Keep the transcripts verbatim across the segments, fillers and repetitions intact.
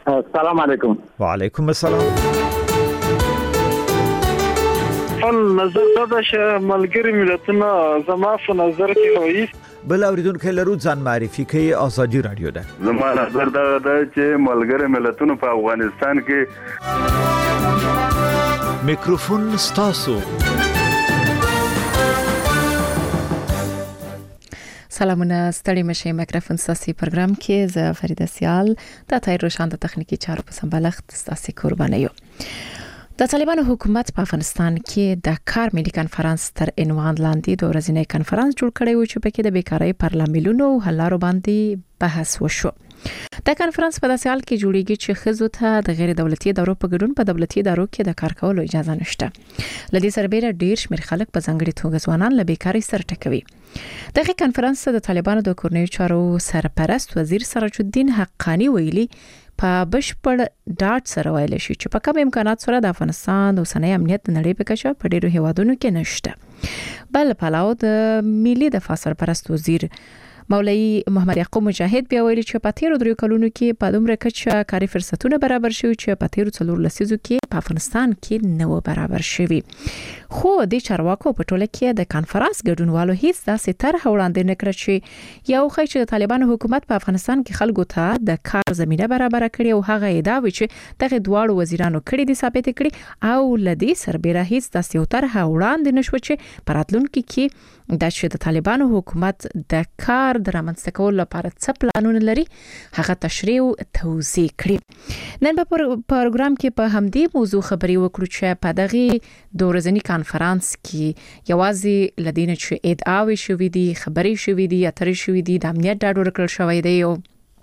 السلام علیکم. وعلیکم السلام. خپل نظر دا چې ملګری ملتونه زما په نظر کې وایي بل اوریدونکو لرو ځان معرفي کوي. ازادي رادیو ده. زما نظر دا ده چې ملګری ملتونه په افغانستان کې میکروفون ستاسو. سلامونه ستړي مشه. میکروفون ستاسو پروګرام کې زه فریده سیال د تای روشان د تخنیکی چارو په سمبالښت ستاسو قربانه یم. د طالبانو حکومت په افغانستان کې د کار ملي کانفرنس تر عنوان لاندې د ورځنی کانفرنس جوړ کړی و چې پکې د بیکاری پر لاملونو او حل لارو باندې بحث وشو. د کانفرنس په داسې حال کې جوړیږي چې خزو ته د غیر دولتي ادارو په ګډون په دولتي ادارو کې د کار کولو اجازه نشته. لدې سربېره ډیر شمېر خلک په ځانګړي توګه ځوانان له بیکاری سره ټکوي. دغه کانفرنس د طالبانو د کورنیو چارو سرپرست وزیر سراج الدین حقانی ویلي په بشپړ ډاټ سره ویل شي چې په کوم امکانات سره د افغانستان د اوسنۍ امنیت د نړۍ په کچه په ډیرو هیوادونو کې نشته. بل پلاو د ملي دفاع سرپرست وزیر مولوی محمد یعقوب مجاهد بیا ویلي چې په تیرو درې کلونو کې په دومره کچه کاري فرصتونه برابر شوي چې په تیرو څلور لسیزو کې په افغانستان کې نه و برابر شوي. خو د چارواکو په ټوله کې د کانفرنس ګډونوالو هیڅ داسې طرح وړاندې نه کړ چې یو خی چې د طالبانو حکومت په افغانستان کې خلکو ته د کار زمينه برابر کړي او هغه ادعا وی چې دغه دواړو وزیرانو کړي دي ثابت کړي او لدی سربېره هیڅ داسې یو طرح وړاندې نشو چې پراتلونکو کې د چې د طالبانو حکومت د کار د رامنځته کولو لپاره څه پلانونه لري هغه تشریح او توضیح کړي. نن په پروګرام کې په همدې موضوع خبري وکړو چې په دغه د ورځنی کانفرنس کې یوازې لدینه چې ادعاوي شوې دي خبري شوې دي اترې شوې دي د امنیت ډاډ ورکړل شوی دی او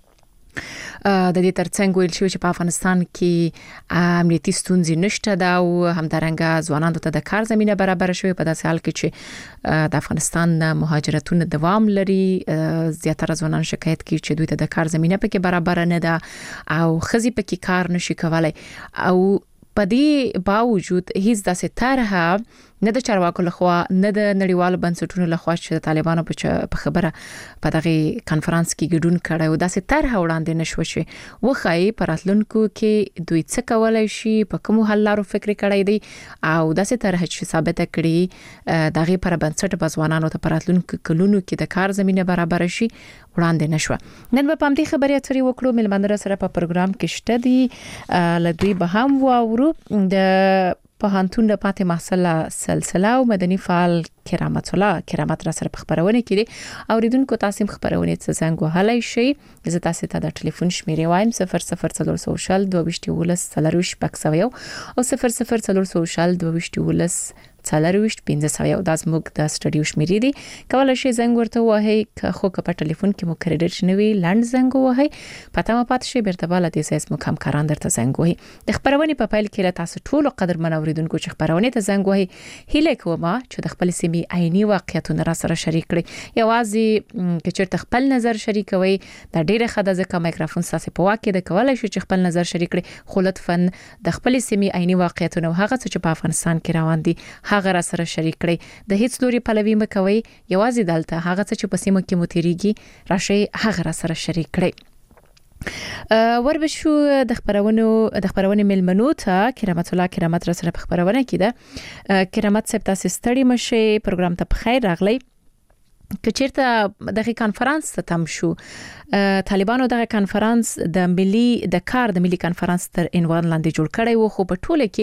د دې ترڅنګ ویل شوی چې په افغانستان کې امنیتي ستونزې نشته دا او همدارنګه ځوانانو ته د کار زمينه برابر شوی په داسې حال کې چې د افغانستان مهاجرتونه دوام لري. زیاتره ځوانان شکایت کوي چې دوی ته د کار زمينه پکې برابر نه ده او خزي پکې کار نشي کولای او په دې باوجود هیڅ داسې طرحه نه د چارواکو لخوا نه د نړیوالو بنسټونو لخوا چې د طالبانو په خبره په دغه کانفرنس کې ګډون کړي او داسې طرحه وړاندې نشو چې وخای پراتلونکو کې دوی څه کولای شي په کوم حل لارو فکر کړی دی او داسې طرحه چې ثابت کړي دغه پر بنسټ بزوانانو ته پراتلونکو کلونو کې د کار زمينه برابر شي وړاندې نشو. نن په پام دې خبرې اترې وکړو. ملمندره سره په پروګرام کې شته دي لدوی به هم واورو د پوهنتون د پاتې محصله سلسله او مدني فعال کرامت الله کرامت را سره خبرونه کړي. اوریدونکو تاسو خبرونه څه څنګه وهلای شي زه تاسو ته د ټلیفون شمیرې وایم صفر صفر څلور سوشل دوه وشت ولس څلروش پکسوي او صفر صفر څلور سوشل دوه وشت ولس څلروش پنځه سوي او د زموږ د سټډیو شمیرې دي. کولای شي زنګ ورته وهي خو که په ټلیفون کې مو کریډټ شنوي لاند زنګ وهي پته ما پات شي بیرته بالا د سیس مو کم کاران درته زنګ وهي. د خبرونه په پایل کې تاسو ټول قدر من اوریدونکو چې خبرونه ته زنګ وهي هله کوم چې د خپل سیمې عیني واقعیتونه را سره شریک کړي. یوازې چې چیرته خپل نظر شریکوي د ډیره خدای ځکه مایکروفون ساسه په واکه د کولای شي چې خپل نظر شریک کړي خو لطفا د خپل سیمې عیني واقعیتونه هغه چې په افغانستان کې روان دي هغه را سره شریک کړي. د هیڅ لوري پلوي مکوي یوازې دلته هغه چې په سیمه کې متریږي راشي هغه را سره شریک کړي. وربشو د خبرونو د خبرونې ملمنو ته کرامت الله کرامت را سره خبرونه کیده. کرامت صاحب تاسو ستړي مشه پروګرام ته بخیر راغلی. کچیرته دغه کانفرنس ته تم شو طالبانو دغه کانفرنس د ملي د کار د ملي کانفرنس تر عنوان لاندې جوړ کړی و خو په ټوله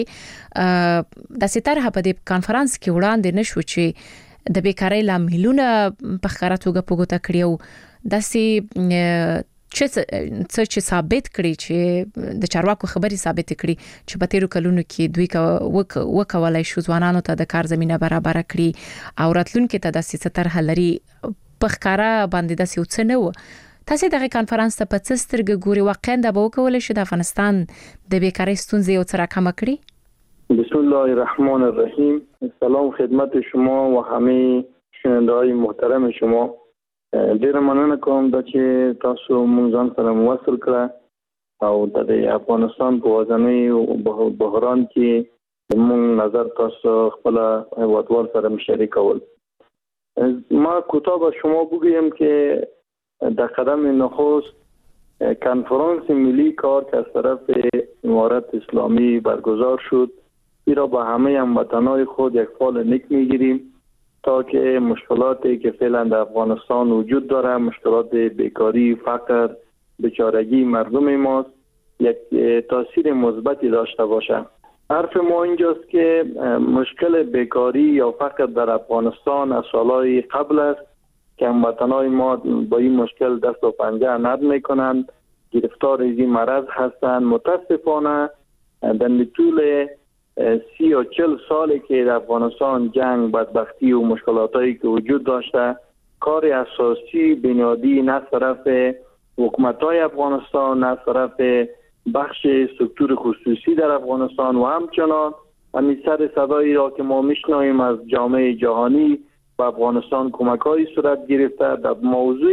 کې د ستاره په دې کانفرنس کې وړاندې نشو چې د بیکاری لاملونه په ښکارا توګه پوګوته کړیو داسې چې څه چې ثابت کړي چې د چارواکو خبري ثابت کړي چې په تیرو کلونو کې دوی وکولای شو ځوانانو ته د کار زمينه برابر کړي او راتلونکو ته د سیاست حل لري په ښکارا باندې د سیو څه نه و. تاسو دغه کانفرنس ته په څه سترګې ګوري واقعا د به وکول شي د افغانستان د بیکاری ستونزې یو څه راکمه کړي؟ بسم الله الرحمن الرحیم. سلام خدمت شما و همه شنونده‌های محترم شما. ډیر مننه کوم چې تاسو مونږ ځان سره موصل کړه او د افغانستان په وزنۍ بحران کې مونږ نظر تاسو خپل هیوادوال سره مشارکول. ما کوتاه به شما بگویم که در قدم نخست کنفرانس ملی کار که از طرف امارت اسلامی برگزار شد، این را با همه هموطنان خود یک فال نیک میگیریم تا که مشکلاتی که فعلا در افغانستان وجود داره، مشکلات بیکاری، فقر، بیچارگی مردم ماست، یک تاثیر مثبتی داشته باشه. حرف ما اینجاست که مشکل بیکاری یا فقر در افغانستان از سالهای قبل است که هموطنان ما با این مشکل دست و پنجه نرم میکنند، گرفتار این مرض هستند. متاسفانه در طول سی و چل سالی که در افغانستان جنگ، بدبختی و مشکلاتایی که وجود داشته، کار اساسی بنیادی نه طرف حکومت‌های افغانستان، نه طرف بخش سکتور خصوصی در افغانستان و همچنان همین سر صدایی را که ما میشنویم از جامعه جهانی به افغانستان کمک‌های صورت گرفته، در موضوع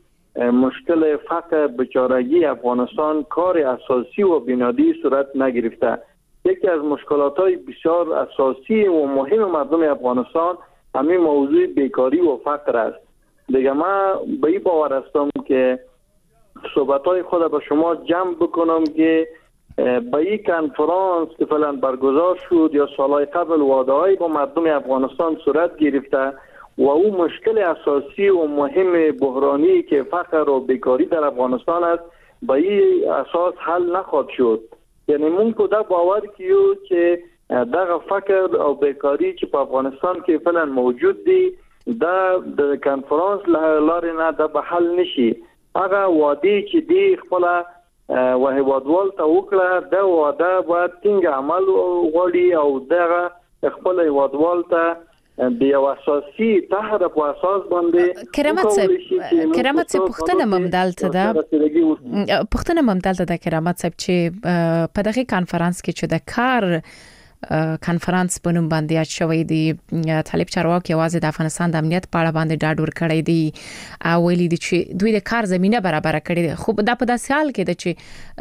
مشکل فقر بیچارگی افغانستان کار اساسی و بنیادی صورت نگرفته. یکی از مشکلات‌های بسیار اساسی و مهم مردم افغانستان همین موضوع بیکاری و فقر است. دیگه من به این باور هستم که صحبت‌های خود با شما جمع بکنم که به این کنفرانس که فعلا برگزار شد یا سالهای قبل وعده‌های با مردم افغانستان صورت گرفته و او مشکل اساسی و مهم بحرانی که فقر و بیکاری در افغانستان است به این اساس حل نخواهد شد. یعنی من کده باور کیو که دغه فقر او بیکاری چې په افغانستان کې فعلا موجود دی دا د کنفرانس لارې نه د حل نشي. هغه وعده چې دی خپل و هیوادوال ته وکړه دا وعده باید څنګه عمل غوړي او دغه خپل هیوادوال ته د یو اساسي طرح په اساس باندې کرامت صاحب کرامت صاحب پښتنه ممدلته ده پښتنه ممدلته ده کرامت صاحب چې په دغه کانفرنس کې چې د کار کانفرنس په نوم باندې اچ شوی دی، طالب چارواکي یوازې د افغانستان د امنیت په اړه باندې ډاډ ورکړی دی او ویلي دي چې دوی د کار زمينه برابر کړې ده. خو دا په داسې حال کې ده چې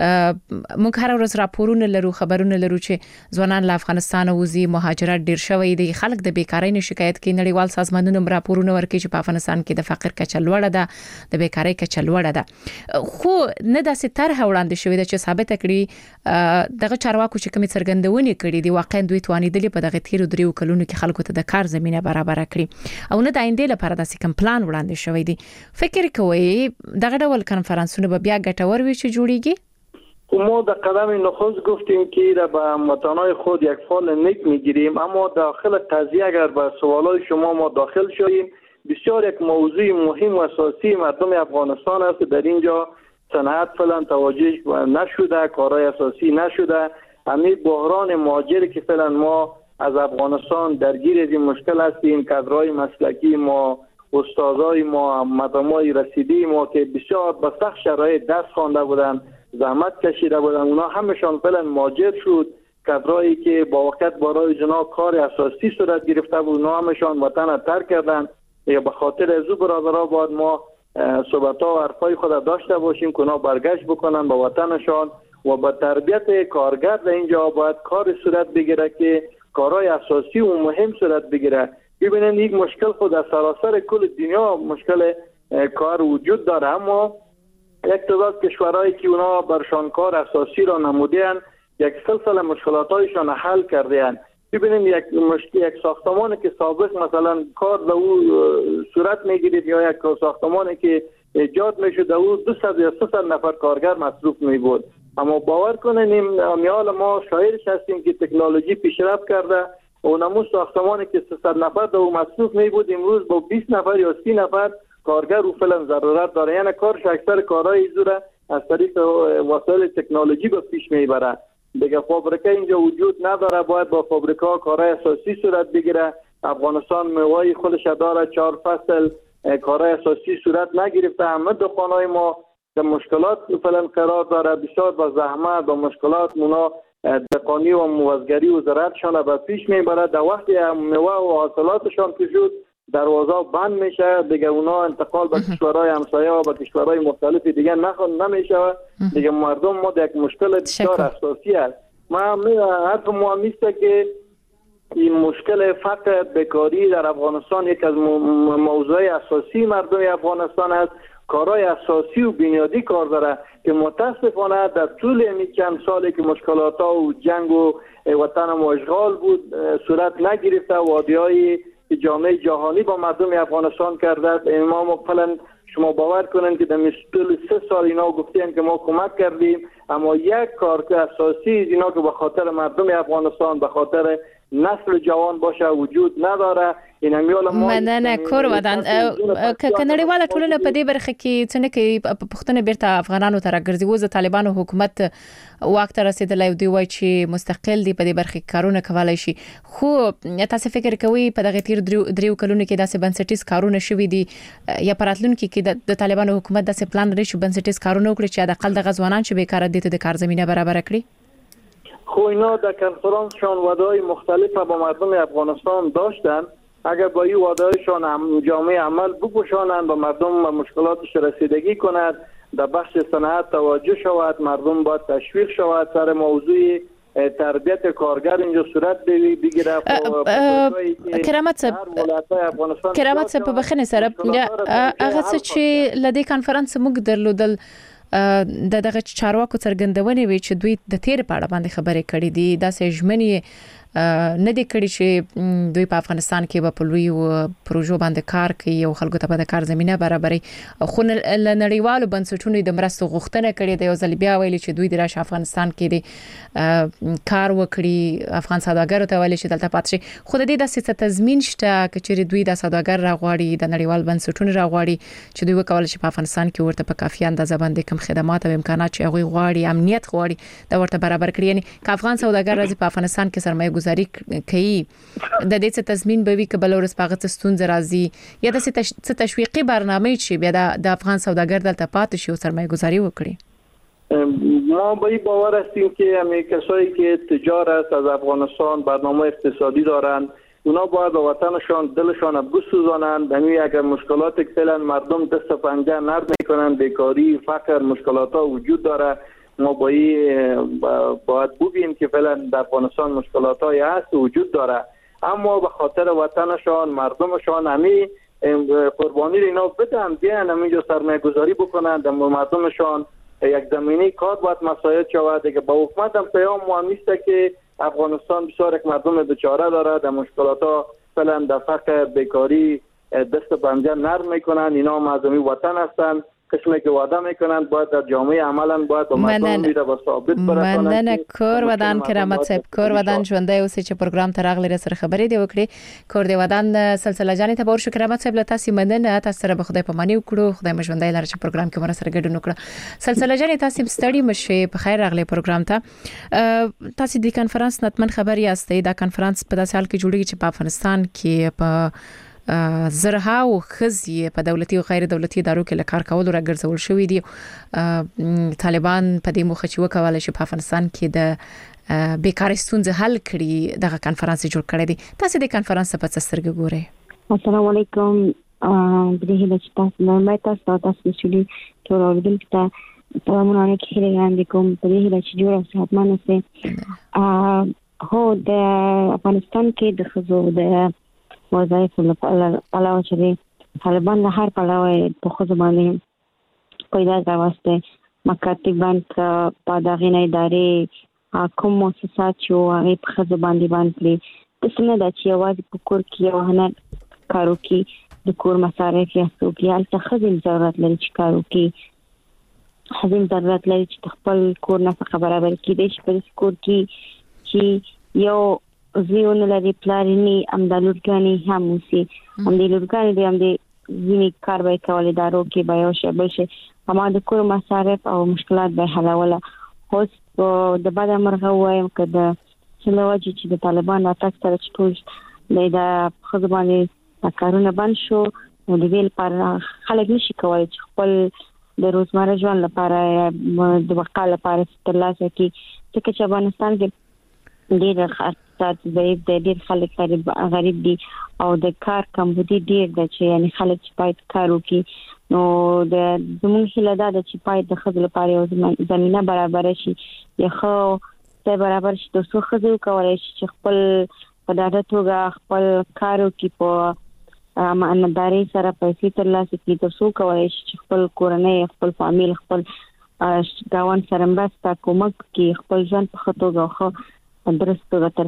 موږ هر ورځ راپورونه لرو، خبرونه لرو چې ځوانان له افغانستان وځي، مهاجرت ډیر شوی دی، خلک د بیکاری نه شکایت کوي، نړیوال سازمانونو راپورونه ورکوي چې په افغانستان کې د فقر کچه لوړه ده، د بیکاری کچه لوړه ده. خو نه داسې طرح وړاندې شوی ده چې ثابت کړي دغه چارواکو چې کوم څرګندونې کړي دي واقعا دوی توانیدلې په دغه تیرو دریو کلونو کې خلکو ته د کار زمينه برابر کړي او نه د آینده لپاره داسې کوم پلان وړاندې شوی دی. فکر کوي دغه ډول کانفرنسونه به بیا ګټور وي چې جوړیږي؟ ما در قدم نخست گفتیم که را به هموطنان خود یک فال نیک میگیریم، اما داخل قضیه اگر به سوالای شما ما داخل شویم، بسیار یک موضوع مهم و اساسی مردم افغانستان است. در اینجا صنعت فعلا توجه نشده، کارهای اساسی نشده. همین بحران مهاجری که فعلا ما از افغانستان درگیر از این مشکل هستیم، کادرهای مسلکی ما، استادای ما، مدامای رسیدی ما که بسیار به سخت شرایط درس خوانده بودن، زحمت کشیده بودن، اونا همشان فعلا مهاجر شد. کادرایی که با وقت برای جنا کار اساسی صورت گرفته بود، اونا همشان وطن ترک کردن. یا به خاطر از او برادرها باید ما صحبت‌ها و حرفای خود داشته باشیم که اونا برگشت بکنن به وطنشان و با تربیت کارگر در اینجا باید کار صورت بگیره که کارهای اساسی و مهم صورت بگیره. ببینید یک مشکل خود از سراسر کل دنیا مشکل کار وجود داره، اما یک تعداد کشورهایی که اونا برشان کار اساسی را نمودین یک سلسله مشکلاتایشان حل کردین. ببینید یک مشکل یک ساختمانی که سابق مثلا کار در او صورت میگیرید یا یک ساختمانی که ایجاد میشد در او دویست یا سیصد نفر کارگر مصروف می بود، اما باور کنین امیال ما شاهدش هستیم که تکنولوژی پیشرفت کرده و نمو ساختمانی که سیصد نفر در او مصروف می بود امروز با بیست نفر یا سی نفر کارگر او فعلا ضرورت داره. یعنی کارش اکثر کارهای زوره از طریق وسایل تکنولوژی به پیش میبره. دیگه فابریکه اینجا وجود نداره، باید با فابریکه ها کارهای اساسی صورت بگیره. افغانستان میوه خودش داره، چهار فصل کارهای اساسی صورت نگرفته. همه دکانهای ما که مشکلات فعلا قرار داره، بسیار با زحمت با مشکلات مونا دکانی و موزگری و زراعتشان به پیش میبره. در وقتی میوه و حاصلاتشان که شد دروازه بند میشه، دیگه اونا انتقال به کشورهای همسایه و به کشورهای مختلف دیگه نخوان نمیشه. دیگه مردم ما یک مشکل بسیار اساسی است. ما حرف ما میسته که این مشکل فقر بیکاری در افغانستان یک از موضوع اساسی مردم افغانستان است کارهای اساسی و بنیادی کار داره که متاسفانه در طول این چند سالی که مشکلات ها و جنگ و وطن و اشغال بود صورت نگرفته. وادی‌های جامعه جهانی با مردم افغانستان کرده. ما مقبلا شما باور کنید که در طول سه سال اینا گفتیم که ما کمک کردیم، اما یک کار اساسی اینا که به خاطر مردم افغانستان به خاطر نسل جوان باشه وجود نداره. این همیال ما مننه کور ودان ک نړیواله ټولنه په دې برخه کې څنګه کې پښتون بیرته افغانانو ته راګرځي. وزه طالبانو حکومت واک ته رسیدلی دی وای چې مستقل دی په دې برخه کې کارونه کولای شي، خو تاسو فکر کوئ په دغه تیر دریو کلونو کې داسې بنسټیز کارونه شوي دي یا پراتلونکو کې د طالبانو حکومت داسې پلان لري چې بنسټیز کارونه وکړي چې د اقل د غزوانان چې بیکاره دي ته د کار زمينه برابر کړي؟ خو اینا در کنفرانس شان وعده‌های مختلف با مردم افغانستان داشتن. اگر با این وعده‌هایشان هم جامعه عمل بپوشانند و مردم به مشکلاتش رسیدگی کند، در بخش صنعت توجه شود، مردم باید تشویق شود، سر موضوع تربیت کارگر اینجا صورت بگیره. کرامت صاحب کرامت صاحب په بخنه سره هغه څه چې لدې کانفرنس موږ درلودل د دغه چارواکو څرګندونې وی چې دوی د تیر په اړه باندې خبرې کړې دي، دا سه ژمنې نه دي کړی چې دوی په افغانستان کې به په لوی پروژو باندې کار کوي او خلکو ته به د کار زمينه برابري. خو نړیوالو بنسټونو د مرستو غوښتنه کړې ده. یو ځل بیا ویلي چې دوی د راش افغانستان کې د کار وکړي، افغان سوداګرو ته ویلي چې دلته پاتې شي. خو د دې د سیاست تضمین شته چې دوی د سوداګر راغواړي، د نړیوال بنسټونو راغواړي چې دوی وکول شي په افغانستان کې ورته په کافي اندازه باندې کوم خدمات او امکانات چې هغه غواړي، امنیت غواړي، دا ورته برابر کړي. یعنی که افغان سوداګر راځي په افغانستان کې سرمایه گذاری کوي، د دې څه تضمین به وي که بل ورځ پاغه ستونزې راځي یا د څه تشویقي برنامه چې بیا د افغان سوداګر دلته پاتې شي او سرمایه گذاری وکړي؟ ما با این باور هستیم که همه کسایی که تجارت از افغانستان برنامه اقتصادی دارند اونا باید به وطنشان دلشان بسوزانند. همین اگر مشکلات که فعلا مردم دست پنجه نرم میکنند، بیکاری، فقر، مشکلات ها وجود داره، ما باید بگیم که فعلا در افغانستان مشکلات های هست وجود داره، اما به خاطر وطنشان مردمشان همین قربانی رو اینا بدن، بیان همینجا سرمایه گذاری بکنند، مردمشان یک زمینی کار باید مساعد شود. که با حکومت هم پیام مهم نیست که افغانستان بسیار یک مردم بیچاره داره، در مشکلات ها فعلا در فقر، بیکاری دست پنجه نرم میکنن. اینا مردمی وطن هستند، قسمی که وعده میکنند باید در جامعه عملا باید با مردم میره با ثابت برسانند. مننه کور ودان کرامت صاحب کور ودان ژوندۍ اوسې چې پروګرام ته راغلی سره خبرې دی وکړي. کور دی ودان سلسله جانې ته ورشو کرامت صاحب له تاسو مننه، تاسو سره به خدای په مانی وکړو، خدای مې ژوندۍ لاره چې پروګرام کې مر سره ګډون وکړه. سلسله جانې تاسو ستړي مشه په خیر راغلی پروګرام ته. تاسو د کانفرنس نتمن خبر یاستئ. دا کانفرنس په داسې حال کې جوړیږي چې په افغانستان کې په زرها او خزي په دولتي او غیر دولتي ادارو کې لکار کول راګرځول شوې دي. طالبان په دې مخه چې وکول شي په افغانستان کې د بیکاری ستونزې حل کړي دغه کانفرنس جوړ کړی دی. تاسو د کانفرنس په څه سترګې ګورئ؟ السلام علیکم. د هیله چې تاسو نه مې تاسو تاسو چې ټول اوریدونکو ته سلامونه علیکم وړاندې کوم. په دې هیله چې جوړ او صحتمن اوسئ. هو د افغانستان کې د خزو د وظایف لپاره علاوه چې طالبان له هر پلاوی په خو باندې پیدا راوسته مکاتب بانک په دغه نه ادارې کوم مؤسسات چې هغه په خو باندې باندې د څنګه د چې आवाज په کور کې او هنر کارو کې د کور مصارف یا سوګیال څخه خزم ضرورت لري چې کارو کې خزم ضرورت لري چې خپل کور نه برابر کړي چې په کور کې چې یو زیونه لري پلاني امدالورګانی هم وسی هم د لورګانی د هم د ځینی کار به کولای دارو کې به یو شی بل شي اما د کور مصارف او مشکلات به حلوله. خو د بعد مرغه وایم کده چې چې د طالبان اتاک سره چټول د خدمانه کارونه بند شو نو د ویل پر خلک نشي کولای چې خپل د روزمره ژوند لپاره د بقا لپاره ترلاسه کړي. ځکه چې افغانستان کې ډېر ضعیف دی، ډېر خلک غریب غریب دي او د کار کمبودي ډېر دی چې یعنی خلک چې باید کار وکړي. نو د زموږ هیله دا ده چې باید د ښځو لپاره یو زمینه برابر شي یا خو ځای برابر شي ترڅو ښځې وکولی شي چې خپل په ډاډه توګه خپل کار وکړي په امانتداري سره پیسې ترلاسه کړي تر څو کولی شي چې خپل کورنۍ خپل فامیل خپل ګاون سره مرسته کومک کوي خپل ځان په خطو غوښه درسته تر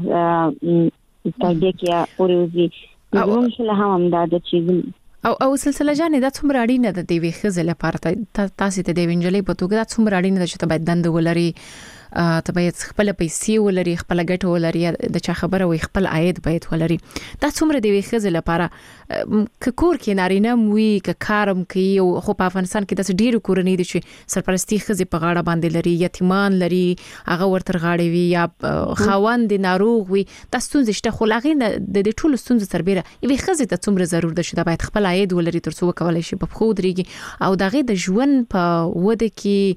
تربیه کې اوريږي نو مشله هم دا د چیز او او سلسله جانې دا څومره اړینه ده د وی خزل لپاره تاسو ته د وینجلې په توګه دا څومره اړینه ده چې ته باید دند ولري ته باید خپل پیسې ولري خپل ګټه ولري د چا خبره وي خپل عاید باید ولري دا څومره د وی خزل لپاره ک کور کې نارینه موي ک کارم کوي او خو په افغانستان کې د ډیرو کورنۍ دي چې سرپرستی خزي په غاړه باندې لري یتیمان لري هغه ورتر غاړي وي یا خاوند ناروغ وي د ستونزې شته خو لاغې د دې ټولو ستونزې تربیره وی خزي ته څومره ضرور ده چې دا باید خپل عاید ولري تر څو کولای شي په خو درېږي او دغه د ژوند په وده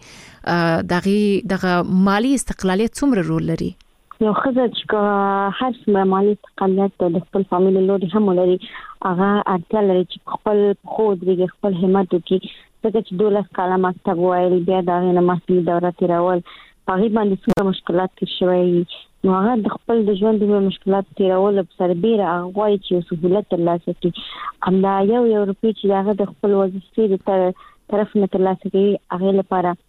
کې دغه دغه مالی استقلالیت څومره رول لري یو خزه چې هر څومره مالی استقلالیت د خپل فامیل لوري هم لري هغه اړتیا لري چې خپل خو درېږي خپل همت وکړي څنګه چې دولس کاله مکتب وایي بیا دا نه محصلي دوره تیرول هغه باندې څومره مشکلات کې شوي نو هغه د خپل د ژوند د مشکلات تیرول سره بیره هغه وايي چې سہولت ترلاسه کړي همدا یو یو روپی چې هغه د خپل وظیفې د طرف نه ترلاسه کوي هغه لپاره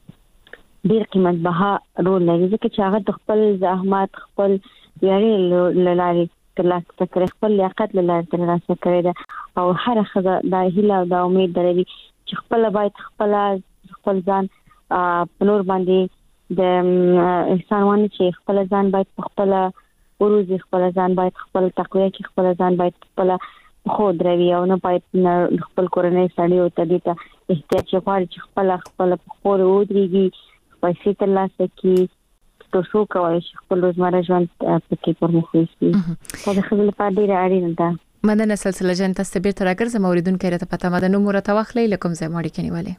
ډیر قیمت بها رول لري ځکه چې هغه د خپل زحمت خپل یاري لاري ترلاسه کوي خپل لیاقت لاري ترلاسه کوي او هر خزه د هیله او د امید لري چې خپل باید خپل خپل ځان په نور باندې د انسان ونه چې خپل ځان باید خپل وروزي خپل ځان باید خپل تقوی کې خپل ځان باید خپل خو دروي او نه باید خپل کورنۍ سړی او تدې ته احتیاج غواړي چې خپل خپل خور ودرېږي پیسې ترلاسه کړي تر څو کولی شي خپل روزمره ژوند پکې پرمخ یوسي دا خپل په ډیر اړین ده مننه سلسله جان تاسو به تر اګر زموریدون کړه ته پته مده نو مرته واخلې لکم زه ماړي کنيواله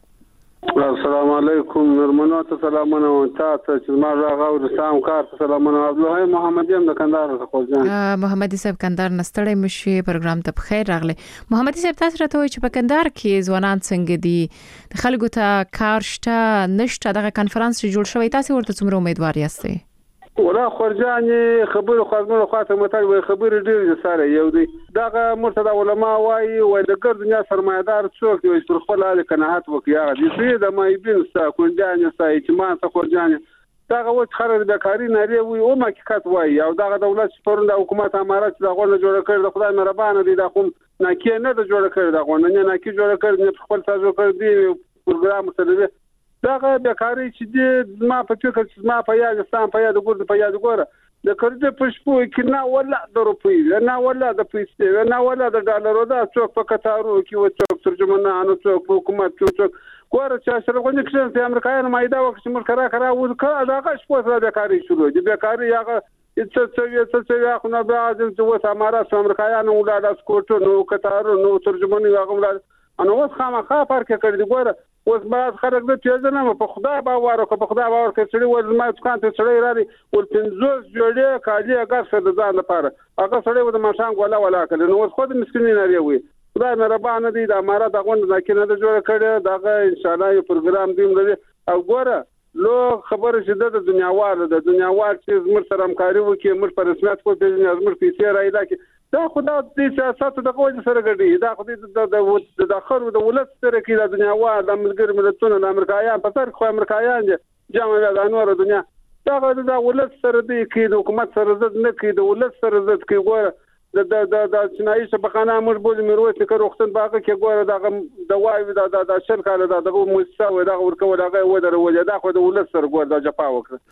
السلام علیکم نرمنو ته سلامونه او تاسو چې ما راغو رسام کار ته سلامونه عبدالله محمد یم د کندهار څخه ځان محمد صاحب کندهار نستړی مشي پروګرام ته بخیر راغله محمد صاحب تاسو راته وایي چې په کندهار کې ځوانان څنګه دي خلکو ته کار شته نشته دغه کانفرنس جوړ شوی تاسو ورته څومره امیدوار یاستئ ولا خرجان خبر خاصمه خاطر متل وي خبر ډیر سره یو دی دغه مرتضی علماء وايي وای د ګر دنیا سرمایدار څوک دی چې خپل حال قناعت وکړي هغه دې د مایبین ستا کونجان ستا اجتماع ستا خرجان دغه وخت خرج د کاری نری وي او ما حقیقت وای او دغه دولت پرون د حکومت امارات دغه نه جوړ کړ د خدای مهربانه دي د کوم ناکې نه د جوړ کړ دغه نه ناکې جوړ کړ نه خپل تاسو کړ دی پروګرام سره دغه بیکاری چې د ما په فکر چې ما په یاد ستان په یاد ګور په یاد ګور د کړه په شپو کې نه ولا د روپی نه ولا د پیسې نه ولا د ډالر دا څوک په قطارو کې و څوک ترجمانانو څوک حکومت څوک ګور چې سره غوښنه کې چې امریکایانو مایدا وخت چې موږ کرا کرا و دغه شپو سره بیکاری شروع دي بیکاری هغه څه څه څه څه خو نه بعد چې و سماره امریکایانو ولاړ اسکوټو نو قطارو نو ترجماني هغه ولاړ انو اوس خامخا فرق کړی دی ګوره اوس بعد خلک د پیژنه نه په خدای باور او په خدای باور کې سړي ول ما څنګه ته سړي را دي ول پنځوس جوړې کالی هغه سره د ځان لپاره هغه سړي و د ماشان غولا ولا کړي نو اوس خو د مسکینین لري وي خدای مهربان دی د امارات دغه نه کې نه جوړ کړي دغه ان شاء الله یو پروګرام دیم لري او ګوره لو خبره چې د دنیاوال د دنیاوال چې زمر سره همکاري وکړي مر په رسمیت په پیژنې زمر پیسې راځي کې دا خدای د سیاست د قوت سره ګډي دا خدای د د اخر د ولادت سره کې د دنیاوال د ملګر ملتونو د امریکایان په تر خو امریکایان جامع د انور دنیا دا د ولادت سره د کې د حکومت سره زد نه کې د ولادت سره زد کې ګوره د د د چنایي شبخانه موږ بوز میروت کې وختن باغه کې ګوره د د وای د د شل کاله د دغه مؤسسه و دغه ورکو دغه و درو دا خو د ولادت سره ګوره د جپا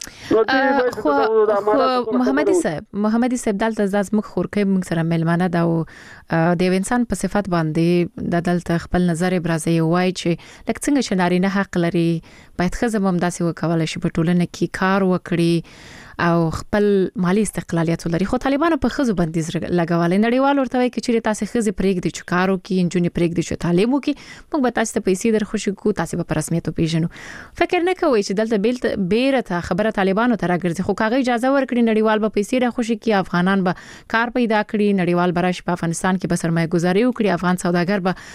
وکړه خو محمد صاحب محمد صاحب دلته زاز مخ خورکې موږ سره ملمانه دا د انسان په صفات باندې د دلته خپل نظر ابرازي وای چې لکه څنګه چې نارینه حق لري باید خزم هم داسې وکولای شي په ټولنه کې کار وکړي او خپل مالی استقلالیت ولري خو طالبانو په خزو بندیز لګولې نړیوال ورته وایي چې تاسو خزي پرېږدي چې کارو کې انجونی پرېږدي چې تعلیم وکړي موږ به تاسو ته پیسې درخوشي کو تاسو به په رسمیت پیژنو فکر نه کوئ چې دلته بیل بیره خبره طالبانو ته راګرځي خو کاغذ اجازه ورکړي نړیوال به پیسې راخوشي کې افغانان به کار پیدا کړي نړیوال براش په افغانستان کې به سرمایه گذاري وکړي افغان سوداګر به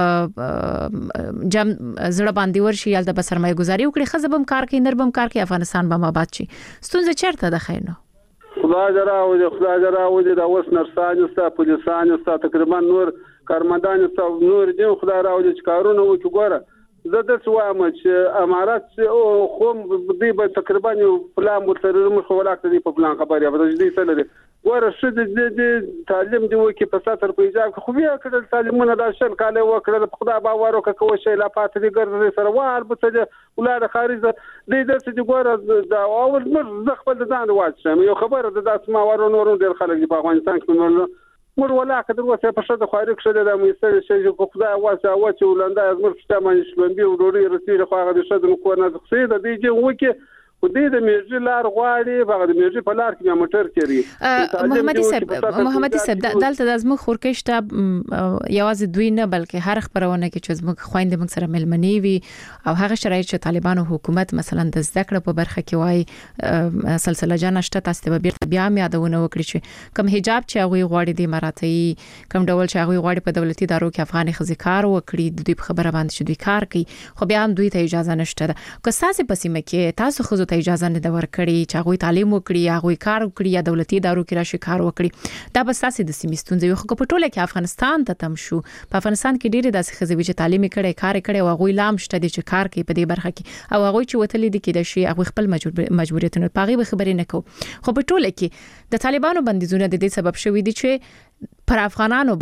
په جام زړه باندې ورشي یالته به سرمایه گذاري وکړي خزبم کار کوي نربم کار کوي افغانستان به آباد شي ستونزه چیرته ده خیر نو خدای دراو دې خدای دراو دې دا اوس نرسان او پولیسان او تقریبا نور کارمندان او نور دي خدای راوړي چې کارونه وکړي. ګوره زه د څه وایم چې امارات خو دوی به تقریبا یو پلان ورته مخ ولاکته دي په پلان خبرې به دې څه لري. ګوره څه د تعلیم دی وکړي په ساتر په ایجاب خو بیا کړل تعلیمونه د شل کال وکړل په خدای باور وکړه کوم شی لا پاتې دي ګرځي سره وال به څه ولاره خارج دې د څه ګوره د اول مر خپل ځان واچم یو خبره د اسما ورو نور ډیر خلک په افغانستان کې مر ولا کدر وسه په شته خارج شته د مېستر شي کو خدای واسه او چې ولنده از مر شته مې شلمبي او ډوري رسېږي خو هغه د شته کو نه ځخې د دې چې وکي خو دې د میرجی لار غواړي هغه د میرجی په لار کې موټر کوي. محمد صاحب محمد صاحب دلته د زموږ خورکشته یوازې دوی نه بلکې هر خبرونه کې چې زموږ خويند موږ سره ملمني وي او هغه شرایط چې طالبانو حکومت مثلا د زده کړې په برخه کې وای سلسله جان شته تاسو به بیرته بیا مې یادونه وکړي چې کوم حجاب چې هغه غواړي د اماراتي کوم ډول چې هغه غواړي په دولتي ادارو کې افغاني خزي کار وکړي د دوی په خبره باندې چې دوی کار کوي خو بیا هم دوی ته اجازه نشته ده. که تاسو په سیمه کې تاسو خو ته اجازه نه ورکړي چې هغه تعلیم وکړي هغه کار وکړي یا دولتي ادارو کې راشي کار وکړي دا بس تاسو د سیمې ستونزې خو په ټوله کې افغانستان ته تم شو. په افغانستان کې ډېر داسې خزوي چې تعلیم کړي کار کړي او هغه لام شته دي چې کار کوي په دې برخه کې او هغه چې وتلې دي کې د شي هغه خپل مجبوریتونه پاغي به خبرې نه کو. خو په ټوله کې د طالبانو بندیزونه د دې سبب شوې دي چې پر افغانانو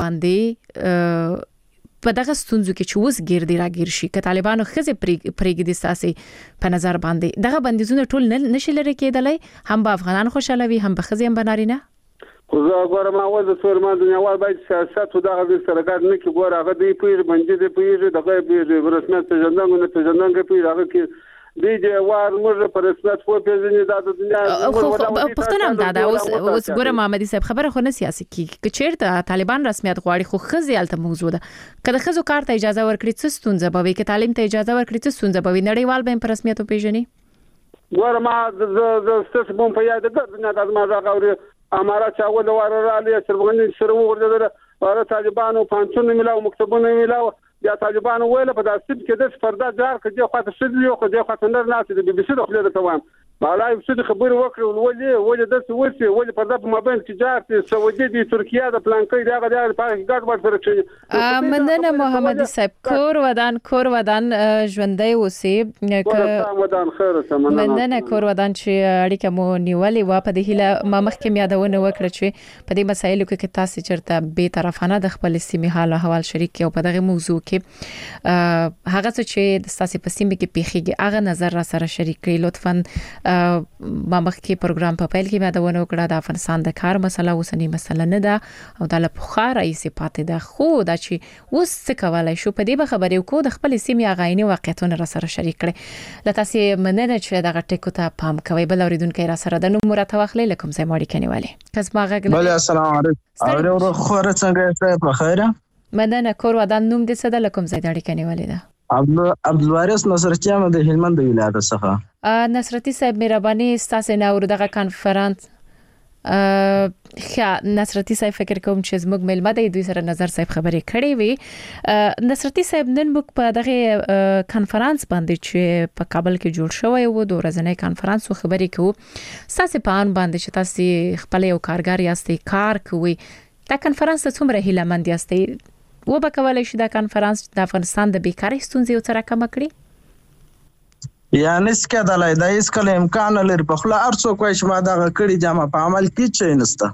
باندې په دغه ستونزو کې چې اوس ګرځي راګیر شي ک طالبانو خزه پرېګ دي ساسي په نظر باندې دغه بندیزونه ټول نشي لري کېدلای هم به افغانان خوشاله وي هم به خزه هم بنارینه. خو زه غواړم اول د سورمان دنیا وال باید سیاست او دغه سره کار نه کوي. ګوره هغه دی پیر باندې دی پیر دغه پیر رسمیت ته ژوندنګ نه ته ژوندنګ پیر هغه کې دی چې وار موږ پر رسمیت خو پیژنې د دنیا پښتون هم دا اوس اوس ګوره محمد صاحب خبره خو نه سیاسي کې چې چیرته طالبان رسمیت غواړي خو خزي الته موضوع ده. کله خزو کار ته اجازه ورکړي څه ستونزه به وي کې تعلیم ته اجازه ورکړي څه ستونزه به وي نړیوال به پر رسمیت پیژني. ګوره ما د ستاسو په په یاد ده دنیا د ما راغوري امارات اول واره را لې سربغنی سره وګرځیدل او طالبانو پانڅونه ملاو مکتبونه ملاو یا طالبانو ویل په داسې کې د فردا جار کړي خو تاسو دې یو خو دې خو څنګه نه چې د بي بي سي د خپل د کوم بالای څه خبر وکړو ولې ولې د څه وسی ولې په دغه مابین کې جار سعودي د ترکیه د پلان کې دغه د په ګډ وډ سره چې مننه محمد صاحب کور ودان کور ودان ژوندۍ اوسې کور ودان خیر سم مننه کور ودان چې اړیکه مو نیولې و په دې هله ما مخکې یادونه وکړه چې په دې مسایلو کې تاسو چرته به طرفانه د خپل سیمه حال او احوال شریک او په دغه موضوع کې هغه چې د تاسو په سیمه کې پیخيږي هغه نظر را سره شریک کړئ لطفاً. ما مخکې پروګرام په پیل کې مې دا ونه وکړه د افغانستان د کار مسله اوسنی مسله نه ده او د لپخا رئیس پاتې ده خو دا چې اوس څه کولای شو په دې به خبرې وکړو د خپل سیمې غایني واقعیتونه را سره شریک کړي. لته سي مننه چې دغه ټکو ته پام کوي بل اوریدونکو را سره د نوم مرته واخلې لکم زې ماړي کنيواله کس ما غږ بل السلام علیکم اورو خو څنګه څه په خیره مننه کور ودان نوم دې څه د لکم زې داړي کنيواله ده عبد عبدالوارث نصرتی هم د هلمند ولایت څخه. نصرتی صاحب مهرباني تاسو نه ور دغه کانفرنس ښه نصرتی صاحب فکر کوم چې زموږ ملمه د دوی سره نظر صاحب خبرې کړې وي. نصرتی صاحب نن موږ په دغه کانفرنس باندې چې په کابل کې جوړ شوی و د ورځنی کانفرنس خبرې کوو تاسو په ان باندې چې تاسو خپل یو کارګر یاستئ کار کوي دا کانفرنس څومره هیله مند یاستئ و به کولای شي دا کانفرنس د افغانستان د بیکاری ستونزې او سره کم کړي؟ یعنی څنګه د لای د هیڅ کله امکان لري په خپل ارڅو کوی چې ما دا کړی جامه په عمل کې چي نسته.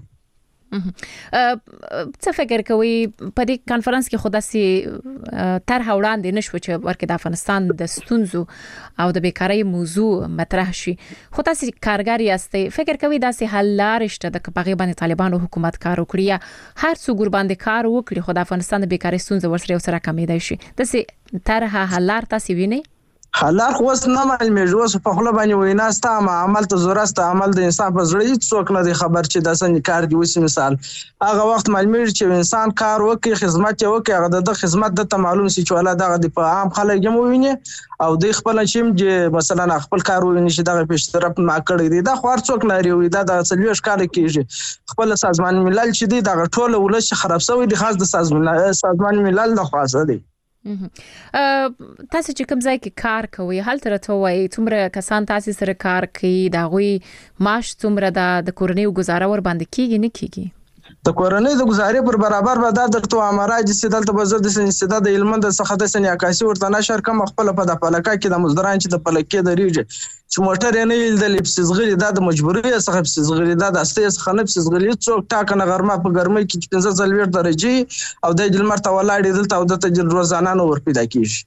څه فکر کوي په دې کانفرنس کې خود سي طرح وړاندې نشو چې ورکه د افغانستان د ستونزو او د بیکاری موضوع مطرح شي خو تاسو کارګر یاستئ فکر کوي دا سي حل لار شته د کپغه باندې طالبانو حکومت کار وکړي یا هر څو ګور باندې کار وکړي خو د افغانستان د بیکاری ستونزې ورسره سره کمېدای شي د سي طرح حل لار تاسو وینئ؟ حالات خو نه معلومیږي اوس په خپل باندې ویناسته ما عمل ته زورسته عمل د انسان په زړه هیڅ څوک نه دی خبر چې د سن کار دی وسی مثال هغه وخت معلومیږي چې انسان کار وکړي خدمت وکړي هغه د خدمت د معلوم سي چې ولا دغه د په عام خلک هم ویني او د خپل شیم چې مثلا خپل کار ویني چې دغه پیشترپ ما کړی دی دا خور څوک لري وي دا د سلوش کار کیږي خپل سازمان ملل چې دی دغه ټوله ولش خراب شوی دی خاص د سازمان سازمان ملل نه خاصه دی. تاسو چې کوم ځای کې کار کوي هل تر ته وای څومره کسان تاسو سره کار کوي دا غوي معاش څومره د کورنۍ گزاره ور باندې کیږي نه کیږي؟ د کورنۍ د گزارې پر برابر به دا درته امراج سیدل ته بزر د سیدا د علم د څخه د سن عکاسي ورته نشر کم خپل په د پلکا کې د مزدران چې د پلکې د ریږي چې موټر نه یل د لپسزغلی دا د مجبوري څخه لپسزغلی دا د استې څخه نه لپسزغلی څوک ټاکنه غرمه په ګرمۍ کې پنځه ځلویر درجه او د جلمر ته ولاړ دلته او د تجل روزانه نو ور پیدا کیږي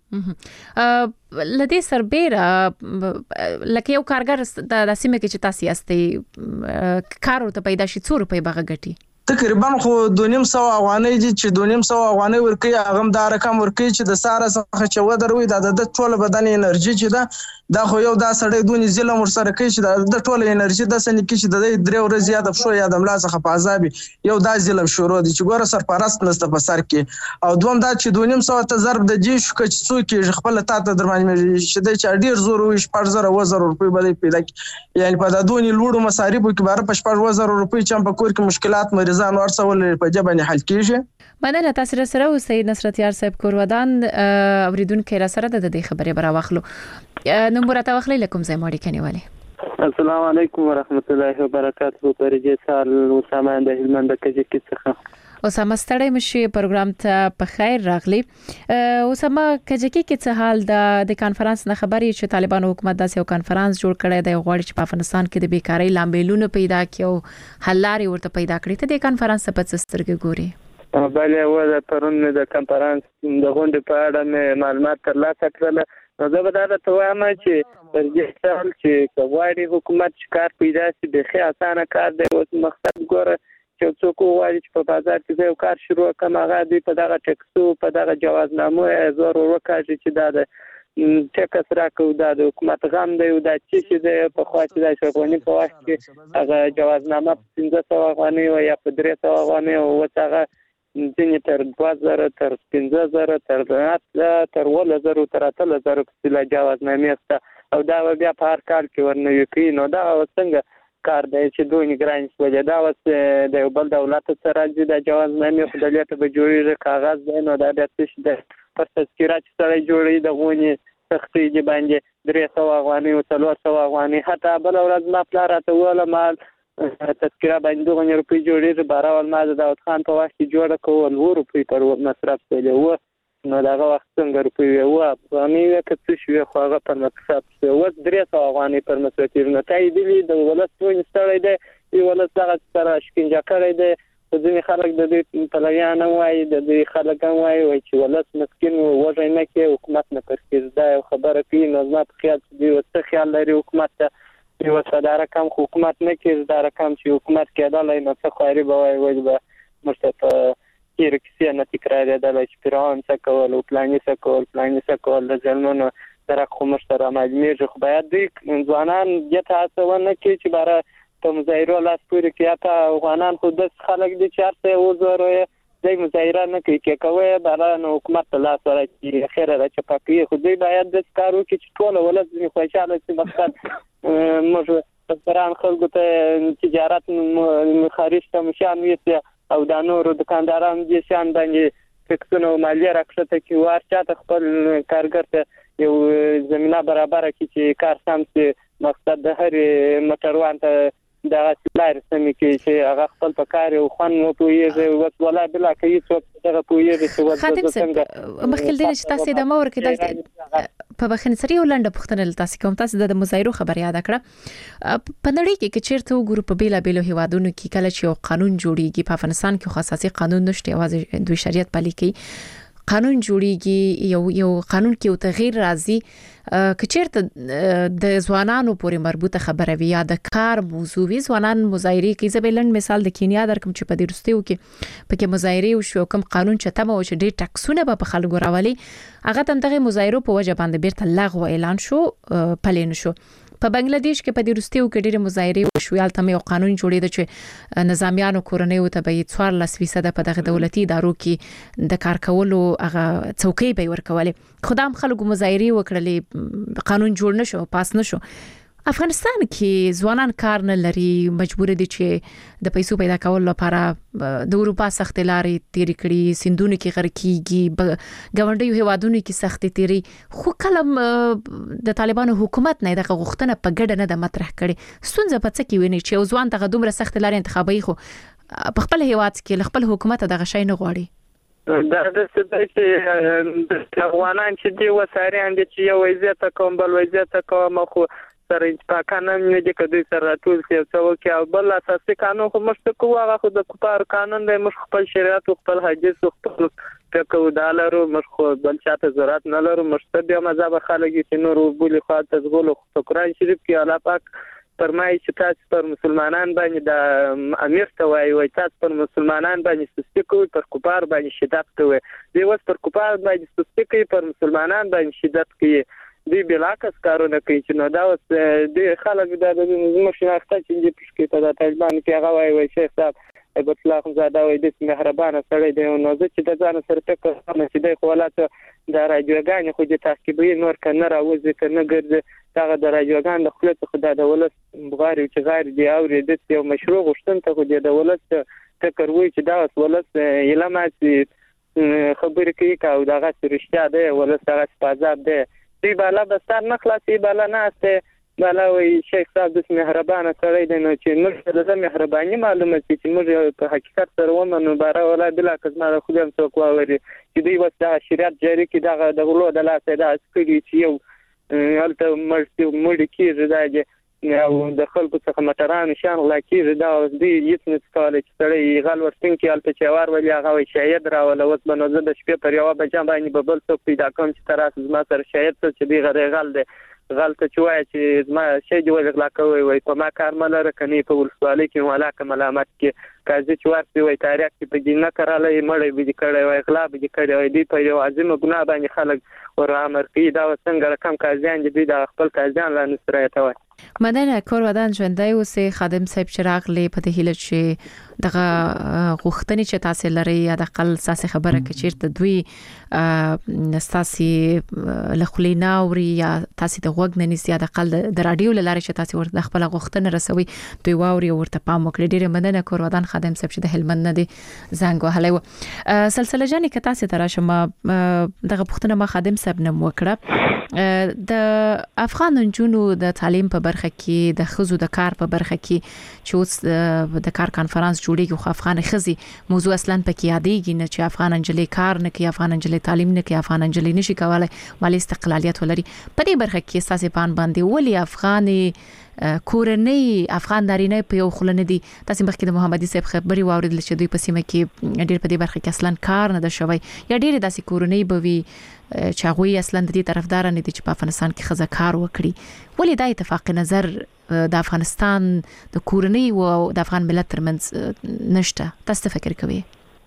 لدې سربېره لکه یو کارګر د سیمه کې چې تاسو یاستئ کار ورته پیدا شي څو روپۍ بغه ګټي تقریبا خو دونیم سو افغانۍ دي چې دونیم سو افغانۍ ورکي هغه د رقم ورکي چې د ساره څخه چې و دروي د ټوله بدن انرژي چې دا دا خو یو دا سړی دونی ظلم ورسره کوي چې د ټوله انرژي د سن کې چې د درې ورځې یاد شو یا د ملا څخه په عذاب یو دا ظلم شروع دي چې ګوره سرپرست نسته په سر کې او دوم دا چې دونیم سو ته ضرب د جی شو چې څوک یې خپل تا ته درمانې چې د چا ډیر زور وي شپږ زره و زره روپۍ بلې پیدا کی یعنی په د دونی لوړو مصارفو کې بار په شپږ و زره روپۍ چې په کور کې مشکلات مریض ځان ورسول په جبن حل کیږي مننه تاسو سره او سید نصرت یار صاحب کورودان اوریدونکو را سره د دې خبرې برا واخلو نو مرته واخلې لکم زې ماړي کنيواله السلام علیکم ورحمت الله وبرکاته پرجه سال اسامه د هلمند کجکی څخه اسامه ستړی مشي پروګرام ته په خیر راغلی اسامه کجکی کې څه حال د د کانفرنس نه خبري چې طالبان حکومت داسې یو کانفرنس جوړ کړی دی غواړي چې په افغانستان کې د بیکاری لامبلونه پیدا کړي حل لارې ورته پیدا کړي ته د کانفرنس په څسترګه ګوري بله و د پرون د کانفرنس د غونډې په اړه معلومات ترلاسه کړل نو زه به دا ته وایم چې پر دې ډول چې غواړي حکومت کار پیدا شي د ښه اسانه کار دی او مقصد ګوره چې څوک غواړي چې په بازار کې یو کار شروع کړي هغه دی په دغه ټکسو په دغه جوازنامو زور وکړي چې دا د ټکس راکو دا د حکومت غم دی او دا چې د په خاطر د شپونی په وخت کې هغه جوازنامه پنځه سوه افغانۍ او یا په درې سوه افغانۍ او هغه ځینې تر دوه زره تر پنځه زره تر تر اووه زره تر اتلس زره په جوازنامې سته او دا بیا په هر کال کې ورنوي کوي نو دا څنګه کار دی چې دوی ګران شوی دا اوس د یو بل دولت سره راځي د جوازنامې په دلیل به جوړیږي کاغذ دی نو دا د څه دی پر تذکره چې سره جوړي د غونی سختي دی باندې درې سوه افغانۍ او څلور سوه افغانۍ حتی بل ورځ ما پلار راته وویل مال تذکره باندې دوه روپۍ جوړېږي بارول ما د داود خان په وخت کې جوړه کول اووه روپۍ پر مصرف کړي وو نو دغه وخت څنګه روپۍ وي اووه افغانۍ وې که څه شوې خو هغه پر مصرف شوې اوس درې سوه افغانۍ پر مصرف کېږي نو ته یې دلي د ولس ټول ستړی دی ولس دغه سره شکنجه کړی دی خو ځینې خلک د دې پلویان هم وایي د دې خلک هم وایي وایي چې ولس مسکین وږی نه کړي حکومت نه پرکېږي دا یو خبره کوي نو زما په خیال چې دوی څه خیال لري حکومت ته یو څه رقم حکومت نه کېږي دا رقم چې حکومت کېدلی نو څه خواري به وایي وایي به موږ ته په تېرې کیسې نه تکرارېدلی چې فرعون څه کول او پلاني څه کول پلاني څه کول د ظلمونو درک خو موږ ته رامعلومېږي خو باید دوی ځوانان دې ته هڅه ونه کړي چې باره په مظاهرو لاس پورې کړي یا ته افغانان خو داسې خلک دي چې هر څه یې وزوروي دوی مظاهره نه کوي کې کوي باره نو حکومت ته لاس ورکړي خیره را چپه کوي خو دوی باید داسې کار وکړي چې ټوله ولس ځینې خوشحاله شي مقصد موږ بزګران خلکو ته تجارت خارج ته مشان ویسي او دا نورو دکانداران دې شان باندې ټکسونه او مالیه راکښته کړي او هر چا ته خپل کارګر ته یو زمینه برابره کړي چې کار سم شي مقصد د هرې موټروان ته دغه لارې سمې کړي چې هغه خپل په کار یو خوند وپوهېږي اوس ولا بلا کوي څوک دغه پوهېږي چې خادم صاحب مخکې له دې چې تاسې ادامه ورکړئ په بخښنې سره یو لنډه پوښتنه له تاسې کوم تاسې د مظاهرو خبر یاد کړه په نړۍ کې که چیرته وګورو په بېلابېلو هیوادونو کې کله چې یو قانون جوړیږي په افغانستان کې خو اساسي قانون نشته یوازې دوی شریعت پلي کوي قانون جوړیږي یو یو قانون کې یو تغییر راځي که چیرته د ځوانانو پورې مربوطه خبره وي یا د کار موضوع وي ځوانان مظاهرې کوي زه به لنډ مثال د کینیا درکم چې په دې وروستیو کې پکې مظاهرې وشو کوم قانون چې تمه و چې ډېر ټکسونه به په خلکو راولي هغه هم دغه مظاهرو په وجه باندې بیرته لغوه اعلان شو پلي نه شو په بنگلاديش کې په دې وروستیو کې ډېرې مظاهرې وشوې هلته یو قانون جوړېده چې نظامیانو کورنیو ته به یې څوارلس فیصده په دغه دولتي ادارو کې د کار کولو هغه څوکۍ به یې ورکولې خو دا هم خلکو مظاهرې وکړلې قانون جوړ نه شو پاس نه شو افغانستان کې ځوانان کار نه لري مجبور دي چې د پیسو پیدا کولو لپاره د اروپا سخت لارې تیرې کړي سندونو کې غر کیږي ګاونډیو هیوادونو کې سخت تیري خو کله د طالبانو حکومت نه دغه غوښتنه په ګډه نه د مطرح کړي ستونزه په څه کې ویني چې ځوان دغه دومره سخت لارې انتخابي خو په خپل هیواد کې خپل حکومت دغه شی نه غواړي. دا د څه چې افغانان چې دی وساريان دي چې یو عزت کوم بل عزت کوم خو سره پاکانه نه دي کدي سره ټول څه څو کې او بل اساسي قانون خو مشته کوه خو د کوپار قانون دی مش خپل شریعت خپل حدیث خپل فقه ودالرو مش خو بل چاته ضرورت نه لرو مشته بیا مذهب خلک چې نور بولی خو تزغول خو قرآن شریف کې الله پاک فرمایي چې تاسو پر مسلمانان باندې د امیر ته وایي وای تاسو پر مسلمانان باندې سستی کوئ پر کوپار باندې شدت کوئ دی اوس پر کوپار باندې سستی کوي پر مسلمانان باندې شدت کوي دی بلاکس کارونه کوي چې نو دا اوس د خلک د مشناخته چې د پښکې ته د طالبان کې هغه وایي وای شیخ صاحب ابو الله زاده وای د مهربانه سړی دی نو چې د ځان سره فکر کوم چې د خپلاته د راډیوګان خو د تعقیبي نور کنه راوځي کنه ګرځي دا د راډیوګان د خپل خدای د ولس بغاری چې غیر دی او د یو مشروع غشتن ته خو د ولس فکر وای چې دا ولس علامات خبرې کوي او دا غږ رښتیا دی ولس هغه پازاب دی دی بالا بستر نه خلاصي بالا نه استه بالا وی شیخ صاحب د مهربانه سره دی نو چې موږ د مهرباني معلومه چې موږ په حقیقت سره ومنو بارا ولا بلا کزما خو هم څوک ووري چې دوی وسه شریعت جاری کی دا د غلو د لاسه دا سکري چې یو البته مرستي مړ کیږي دا او د خلکو څخه مټران شان غلا کیږي دا دوی هیڅ نه څکاله چې سړی غل ورتين کې البته چې وار ولې هغه وی شاید را ولا وس بنوزه د شپې پر یو بجام باندې ببل څوک پیدا کوم چې تراس زما سره شاید چې دی غره غل دی غلطه چوي چې ما شي دی ولا کوي وي په ما کار ملره کني په ولسوالۍ کې ولا کوم علامات کې کاځي چوارتي وي تاریخ کې په دینه کړلې مړې به کړې وي اغلاب دي کړې وي دی په یو عظیم ګناه باندې خلک ور امر کوي دا څنګه رقم کاځيان دي د خپل کاځيان لا نسرایته وي مدنه کور ودان ژوندۍ اوسې خادم صاحب چراغ لې په هیله چې دغه غوښتنې چې تاسو لري یا د خپل ساسي خبره کې چیرته دوی نستاسي لخلینا اوري یا تاسو د وګ نه نسیا د خپل د رادیو لاره چې تاسو ورته خپل غوښتنه رسوي دوی واوري ورته پام وکړي ډیره مدنه کور ودان خادم صاحب چې د هلمند نه دي زنګ وهلای و سلسله جانې که تاسو تراشه ما دغه پښتنه ما خادم صاحب نه وکړه د افغان جنونو د تعلیم په برخه کې د خزو د کار په برخه کې چې اوس د کار کانفرنس جوړیږي خو افغان خزي موضوع اصلا پکې یادېږي نه چې افغان انجلې کار نه کوي افغان انجلې تعلیم نه کوي افغان انجلې نشي کولای مالي استقلالیت ولري په دې برخه کې اساسي پان باندې ولي افغاني کورنۍ افغان نارینه په یو خلنه دي تاسو مخکې د محمدي صاحب خبري واوریدل چې دوی په سیمه کې ډېر په دې برخه کې اصلا کار نه ده شوی یا ډېر داسې کورنۍ بوي چې هغه اصلا د دې طرفدار نه دي چې په افغانستان کې خزه کار وکړي ولې دا اتفاق نظر د افغانستان د کورنۍ او د افغان ملت ترمنځ نشته تاسو فکر کوئ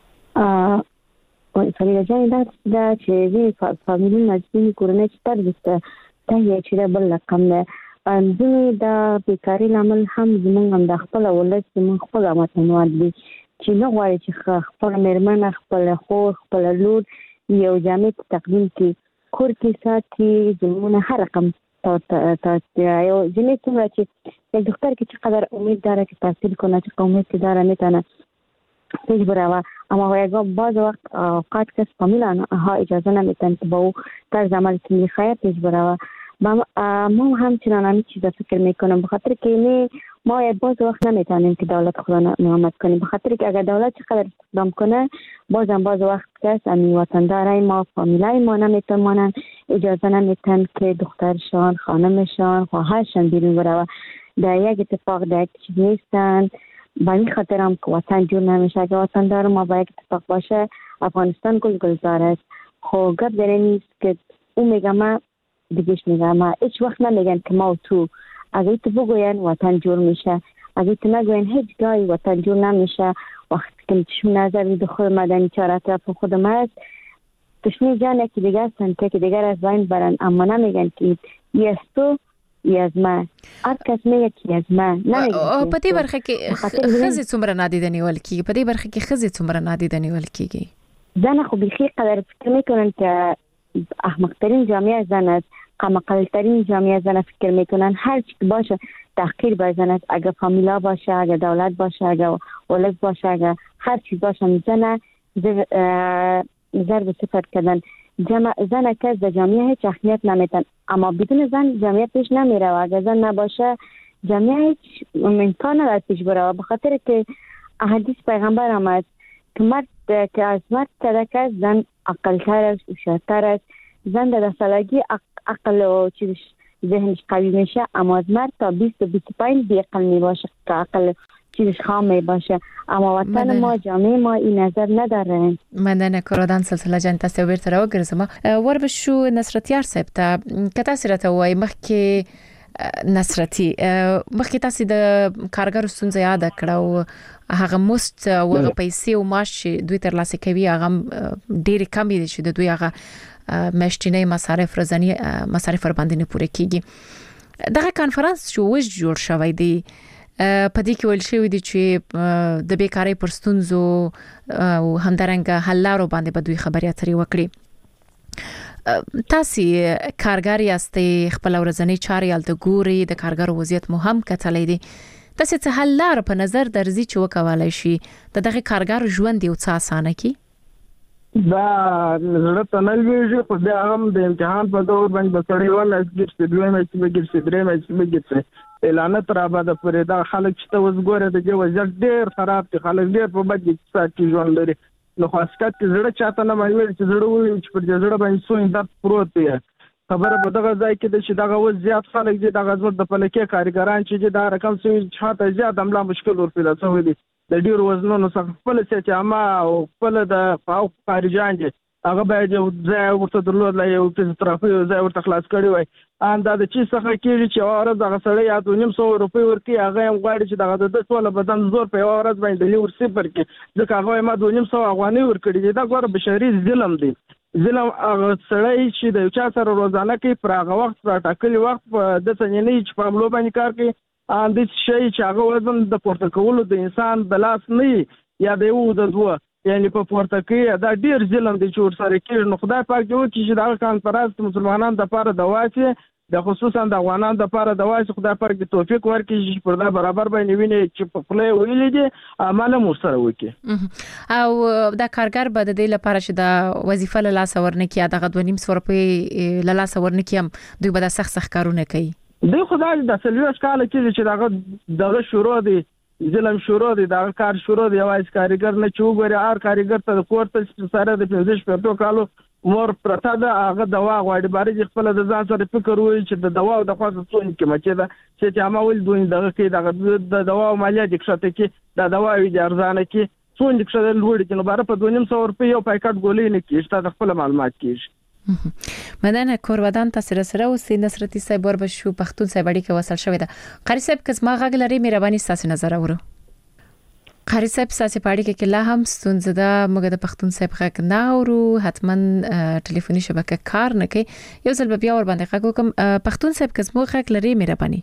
او فريده جان دا دا چې وی فامیلی نږدې کورنۍ ستر دسته ته یې چې بل رقم نه انځي دا بیکاری لامل هم زمونږ هم د خپل ولادت زمونږ خپل امتنواد دي چې نو غواړي چې خپل مېرمن خپل خور خپل لور یو جامع تقدیم کې کور کې ساتي زمونه هر رقم تا تا یو ځینې څنګه چې د دکتور کې چې قدر امید داره که تحصیل کنه چې قومیت داره میتونه پیش براوه اما وایگاه بعض وقت اوقات کس فامیلان ها اجازه نمیتن که با او طرز عمل سمی خیر پیش براوه ما هم همچنان همین چیزا فکر میکنم بخاطر که نه ما باز وقت نمیتونیم که دولت خدا نعمت کنیم بخاطر که اگر دولت چقدر استقدام کنه بازم باز وقت کس امی وطندارای ما فامیلای ما نمیتونن اجازه نمیتن که دخترشان خانمشان خواهرشان بیرون بروه در یک اتفاق در یک چیز نیستن با این خاطر هم که وطن جور نمیشه اگر وطندار ما با یک اتفاق باشه افغانستان گل گلزار است خب گپ در نیست که اون میگه ما دیگهش میگه ما هیچ وقت نمیگن که ما و تو اگه تو بگوین وطن جور میشه اگه تو نگوین هیچ گاهی وطن جور نمیشه وقتی که چشم نظر دخول مدنی چهار اطراف خودم هست تشنی جانه که دیگر سنته که دیگر از باین برن اما نمیگن که ای از تو ای از ما هر کس میگه که از ما او په دې برخه کې خزي څومره نادیدنی ول کیږي په دې برخه کې خزي څومره نادیدنی ول کیږي زنه خو بخیر قدر فکر میکنن که احمقترین جامعه زن است قمقلترین جامعه زن فکر میکنن هر چی باشه تحقیر به زن است اگر فامیلا باشه اگر دولت باشه اگر ولد باشه اگر هر چی باشه زن ضرب صفر کردن زن کس در جامعه هیچ اهمیت نمیتن اما بدون زن جامعه پیش نمیره و اگر زن نباشه جامعه هیچ امکان نداره پیش بره به خاطر که احادیث پیغمبر آمد که مرد که از مرد صدقه زن عقل‌تر است، هوشیارتر است. زن در سالگی عقل و چیزش ذهنش قوی میشه، اما از مرد تا بیست و بیست و پنج بی عقل می باشه که عقل چیزش خام می باشه. اما وطن ما جامعه ما این نظر نداره. مننه کورادان سلسله جان تاسو بیرته راوګرځم. وربشو نصرتیار صاحب ته کته سره ته وای مخکې نصرتي مخکې تاسو د کارګر ستونزې یاد کړو، هغه مست او هغه پیسې او معاش دوی تر لاسه کوي هغه ډېر کم دي چې د دوی هغه مشتینه مصارف رزنی مصارف باندې نه پوره کیږي. دغه کانفرنس شو وش جوړ شوی دی په دې کې ول شوی دی چې د بیکاری پر ستونزو او همدارنګه حل لارو باندې به دوی خبرې اترې وکړي. تاسو کارګر یاستئ، خپل ورځنی چارې الته ګوري، د کارګر وضعیت مو هم کتلې دي. تاسو څه حل لار په نظر درځي چې وکولای شي د دغه کارګر ژوند یو څه اسانه کړي؟ دا زړه تنل ویږي خو بیا هم د امتحان په دور باندې بسړی ولا چې دوی مې چې بګر چې درې مې چې بګر اعلان تر آباد پرې دا خلک چې ته وزګوره د جو وضعیت ډېر خراب دي، خلک ډېر په بد کې ژوند لري. نو خاصکت چې زړه چاته نه مایل چې زړه وي چې پر زړه باندې سوې درد پروت دی. خبره په دغه ځای کې د چې دغه وضعیت خلک دي دغه زور د پلکې کارګران چې دا رقم سوي چاته زیات عمله مشکل ورپیدا شوی دي. د ډیر وزنونو څخه خپل چې عامه او خپل د فاو خارجان دي هغه باید یو ځای ورته درلود لا یو فزیوتراپي یو ځای ورته خلاص کړی وای. ان دا د چی څخه کېږي چې اورز هغه سړی یا دوه نیم سو روپۍ ورکي، هغه هم غواړي چې دغه د ټول بدن زور په اورز باندې لیور صفر کې ځکه هغه ما دوه نیم سو افغانۍ ورکړي دي. دا ګوره بشري ظلم دی. ظلم هغه سړی چې د چا سره روزانه کې پر هغه وخت را ټاکلي وخت د څنګه چې په عملو باندې کار کوي، ان د شي چې هغه وزن د پورته کولو د انسان د لاس نه یا د یو د دوه یعنی په پورته کې دا ډیر ظلم دی چې ور سره کېږي. نو خدای پاک دې وکړي چې دا کانفرنس مسلمانانو د لپاره د واسي د خصوصا د افغانانو د لپاره د واسي خدای پاک دې توفیق ورکړي چې پر دا برابر باندې ویني چې په خپل ویلې دي عمل مو سره وکړي. او دا کارګر به د دې لپاره چې دا وظیفه له لاس ورنکي دغه دوه نیم سو روپۍ له لاس ورنکي هم دوی به د سخت سخت کارونه کوي. دوی خدای د سلويش کال کې چې دغه دغه شروع دي ظلم شروع دي، دا کار شروع دی. وايي کاریګر نه چوغوري هر کاریګر ته کوړته سره د پنځه شپږ کالو مور پرته ده هغه دوا غواړي باري خپل د ځان سره فکر وایي چې د دوا او د خاصه څون کې مچې ده چې عامه ول دوی دغه کې دغه د دوا او مالیه د کښته کې د دوا وی د ارزانه کې څون د کښته لوړ دي. نو بار په دوه نیم سو روپۍ یو پاکټ ګولې نه کیږي، تا خپل معلومات کیږي. مننه کورودان تاسو سره اوسئ. نصرتي صاحب وربشو پښتون صاحب اړیکه وصل شوې ده. قاری صاحب کزما غږ لري، مهرباني تاسو نظر اورو. قاری صاحب تاسو په اړیکه کې لا هم ستونزه ده، موږ د پښتون صاحب غږ نه اورو، حتما ټلیفوني شبکه کار نه کوي. یو ځل بیا ور باندې غږ وکم. پښتون صاحب کزما غږ لري، مهرباني.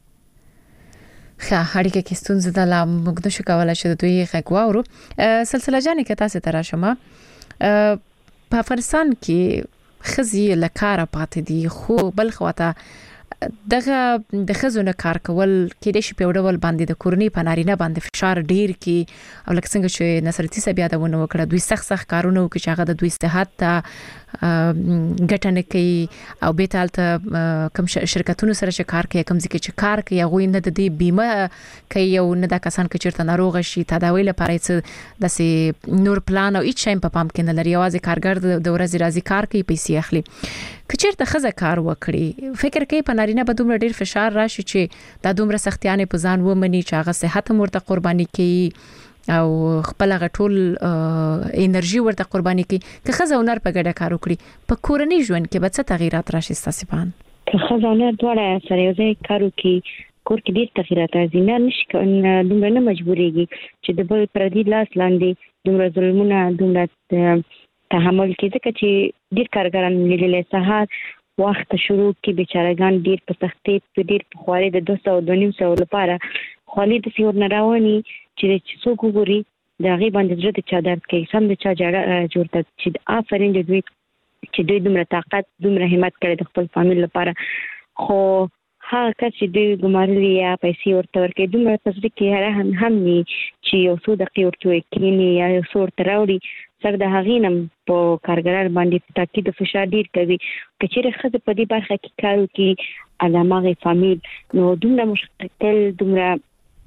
ښه اړیکه کې ستونزه ده، لا موږ نشو کولای چې د دوی غږ واورو. سلسله جانې که تاسو ته راشم په افغانستان کې خزي لکاره پاتې دي، خو بل خواته دغه د خزونه کار کول کې د شي په ډول باندې د کورنۍ په نارینه باندې فشار ډیر کی او لکه څنګه چې نصرتي صاحب یادونه وکړه دوی سخت سخت کارونه کوي چې هغه د دوی صحت ته ګټنه کوي او به تالته کوم شرکتونو سره چې کار کوي کوم ځکه چې کار کوي هغه نه د دې بیمه کوي او نه د کسان کې چیرته ناروغ شي تداوی لپاره څه د نور پلان او هیڅ شي په پام کې نه لري. یوازې کارګر د ورځې راځي کار کوي پیسې اخلي. کچیرته خزه کار وکړي فکر کوي په نارینه به دومره ډیر فشار راشي چې دا دومره سختیانه په ځان ومني چې هغه صحت مرته قرباني کوي او خپل غټول انرژي ورته قرباني کوي. که خزه ونر په ګډه کار وکړي په کورنۍ ژوند کې به څه تغیرات راشي ستاسو په ان؟ که خزه ونر دواړه سره یو ځای کار وکړي کور کې ډیر تغیرات راځي. نه نشي دومره نه مجبورېږي چې د بل پردي لاس لاندې دومره ظلمونه دومره تحمل کې ځکه چې ډیر کارګران لیدلې سهار وخت شروع کې بیچارهګان ډیر په سختۍ په ډیر په خواري د دوه سوه دوه نیم سوه لپاره خالي د سیور نه راونی چې څوک وګوري د هغې باندې زړه د چا درد کوي سم د چا جاړه جوړته چې آفرین د دوی چې دوی دومره طاقت دومره همت کړی د خپل فامیل لپاره. خو هغه کس چې دوی ګمارلي یا پیسې ورته ورکوي دومره په زړه کې هم هم وي چې یو څو دقیقې ورته کښېني یا یو څه ورته راوړي سر د هغې نه په کارګران باندې په تاکید فشار ډیر کوي. که چیرې ښځه په دې برخه کې کار وکړي د هماغې فامیل نو دومره مشکل دومره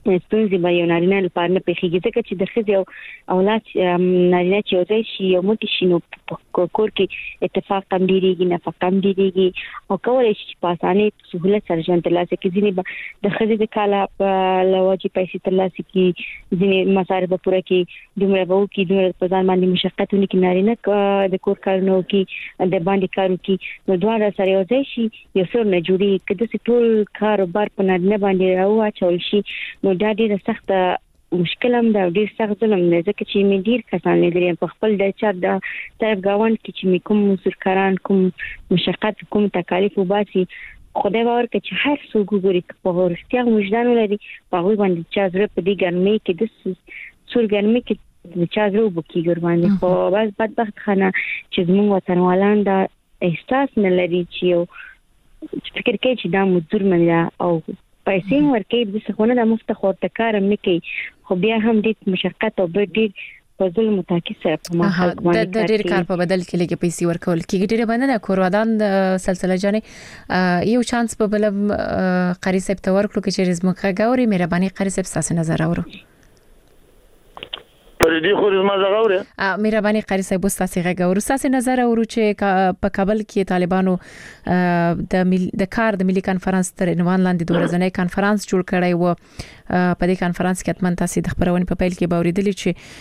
ستونزې به یو نارینه لپاره نه پیښیږي ځکه چې د ښځې او اولاد نارینه چې یو ځای شي یو موټی شي نو په کور کې اتفاق هم ډېرېږي نفقه هم ډېرېږي او کولی شي په اسانۍ سهولت سره ژوند ترلاسه کړي. ځینې به د ښځې د کاله په له وجې پیسې ترلاسه کړي، ځینې مصارف به پوره کړي، دومره به وکړي، دومره په ځان باندې مشقت ونه کړي، نارینه د کور کارونه وکړي، د باندې کار وکړي، نو دواړه سره یو ځای شي یو څه نه جوړېږي. که داسې ټول کاروبار په نارینه باندې راواچول شي نو دا ډیره سخته مشکل هم دا ډیر سخت ظلم دی ځکه چې مې ډیر کسان لیدل په خپل د چا د طرف گاوند کې چې مې کوم مزدورکاران کوم مشقت کوم تکالیف وباسي خدای باور کوي چې هر څوک وګوري په ورستیا وجدان ولري په هغه باندې چې زړه په دې ګرمۍ کې د څور ګرمۍ کې د چا زړه وبکی ګر باندې خو بس بدبخت خانه چې زموږ وطنوالان دا احساس نه لري چې فکر کوي چې دا مزدور منه او پیسې ورکې د څخونه د مفت خورته کار نه کوي خو بیا هم د مشقت او ډېر په ظلم متاکي سره په مخالف باندې د ډېر کار په بدل کې لګي پیسې ورکول کیږي. ډېر باندې د کوروادان سلسله جانې یو چانس په بل قاری صاحب ته ورکړو چې زموږه غاوري مهرباني قاری صاحب تاسو نظر اورو پر دې خو زما زغاوره مهرباني قاری صاحب تاسو غاورو تاسو نظر اورو چې په کابل کې طالبانو د د کار د ملي کانفرنس تر عنوان لاندې د ورځنی کانفرنس جوړ کړی و. په دې کانفرنس کې اتمن تاسو د خبرونې په پیل کې باوریدلی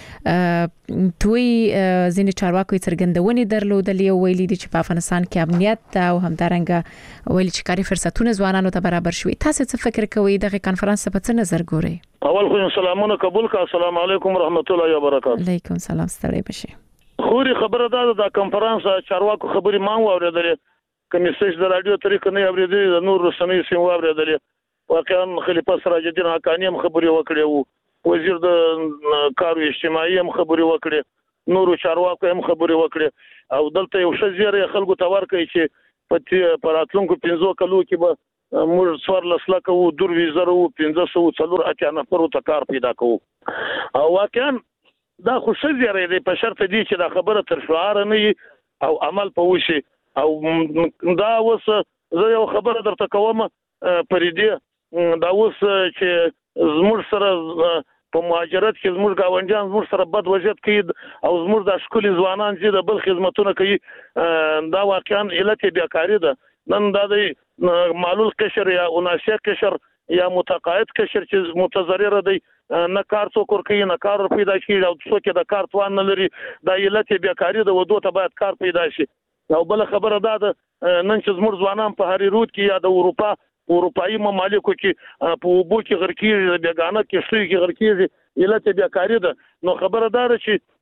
چې دوی ځینې چارواکي څرګندونې درلودلې او ویلي دي چې په افغانستان کې امنیت او همدارنګه ویلي چې کاري فرصتونه ځوانانو ته برابر شوي. تاسو څه فکر کوئ دغه کانفرنس په څه نظر ګورئ؟ اول خو سلامونه قبول کا. السلام علیکم ورحمت الله وبرکاته. علیکم السلام ستړي بشي. خوري خبره ده د کانفرنس چارواکو خبري ما واوریدلې کمیسیج د رادیو طریقې نه اوریدلې د نور رسنۍ سیم واوریدلې واقعا خلیفہ سراج الدین حقانی هم خبري وکړي او وزیر د کارو اجتماعي هم خبري وکړي نور چارواکو هم خبري وکړي او دلته یو شزيره خلکو تور کوي چې په راتلونکو پنځو کلو کې به موږ څوار لسلکه وو دور ویزرو پنځه سو څلور اتیا نفر ته کار پیدا کوو او واقعا دا خو شزيره دی په شرط دی چې دا خبره تر شعار نه او عمل په وشي او دا اوس زه یو خبره درته کوم پرې دی دا اوس چې زموږ سره په مهاجرت کې زموږ گاونډیان زموږ سره بد وضعیت کوي او زموږ د ښکلي ځوانان چې د بل خدمتونه کوي دا واقعا علت بیکاري ده. نن دا د معلول قشر یا اناسیه قشر یا متقاعد قشر چې متضرر دی نه کار څوک ورکوي نه کار پیدا کیږي او څوک د کار توان نه لري دا علت بیکاري ده. ودو ته باید کار پیدا شي. او بل خبره ده نن چې زموږ ځوانان په هری رود کې یا د اروپا اروپایي ممالکو کې په وبو کې غرکیږي بیگانه کې شوی کې غرکیږي علت بیکاری ده. نو خبره ده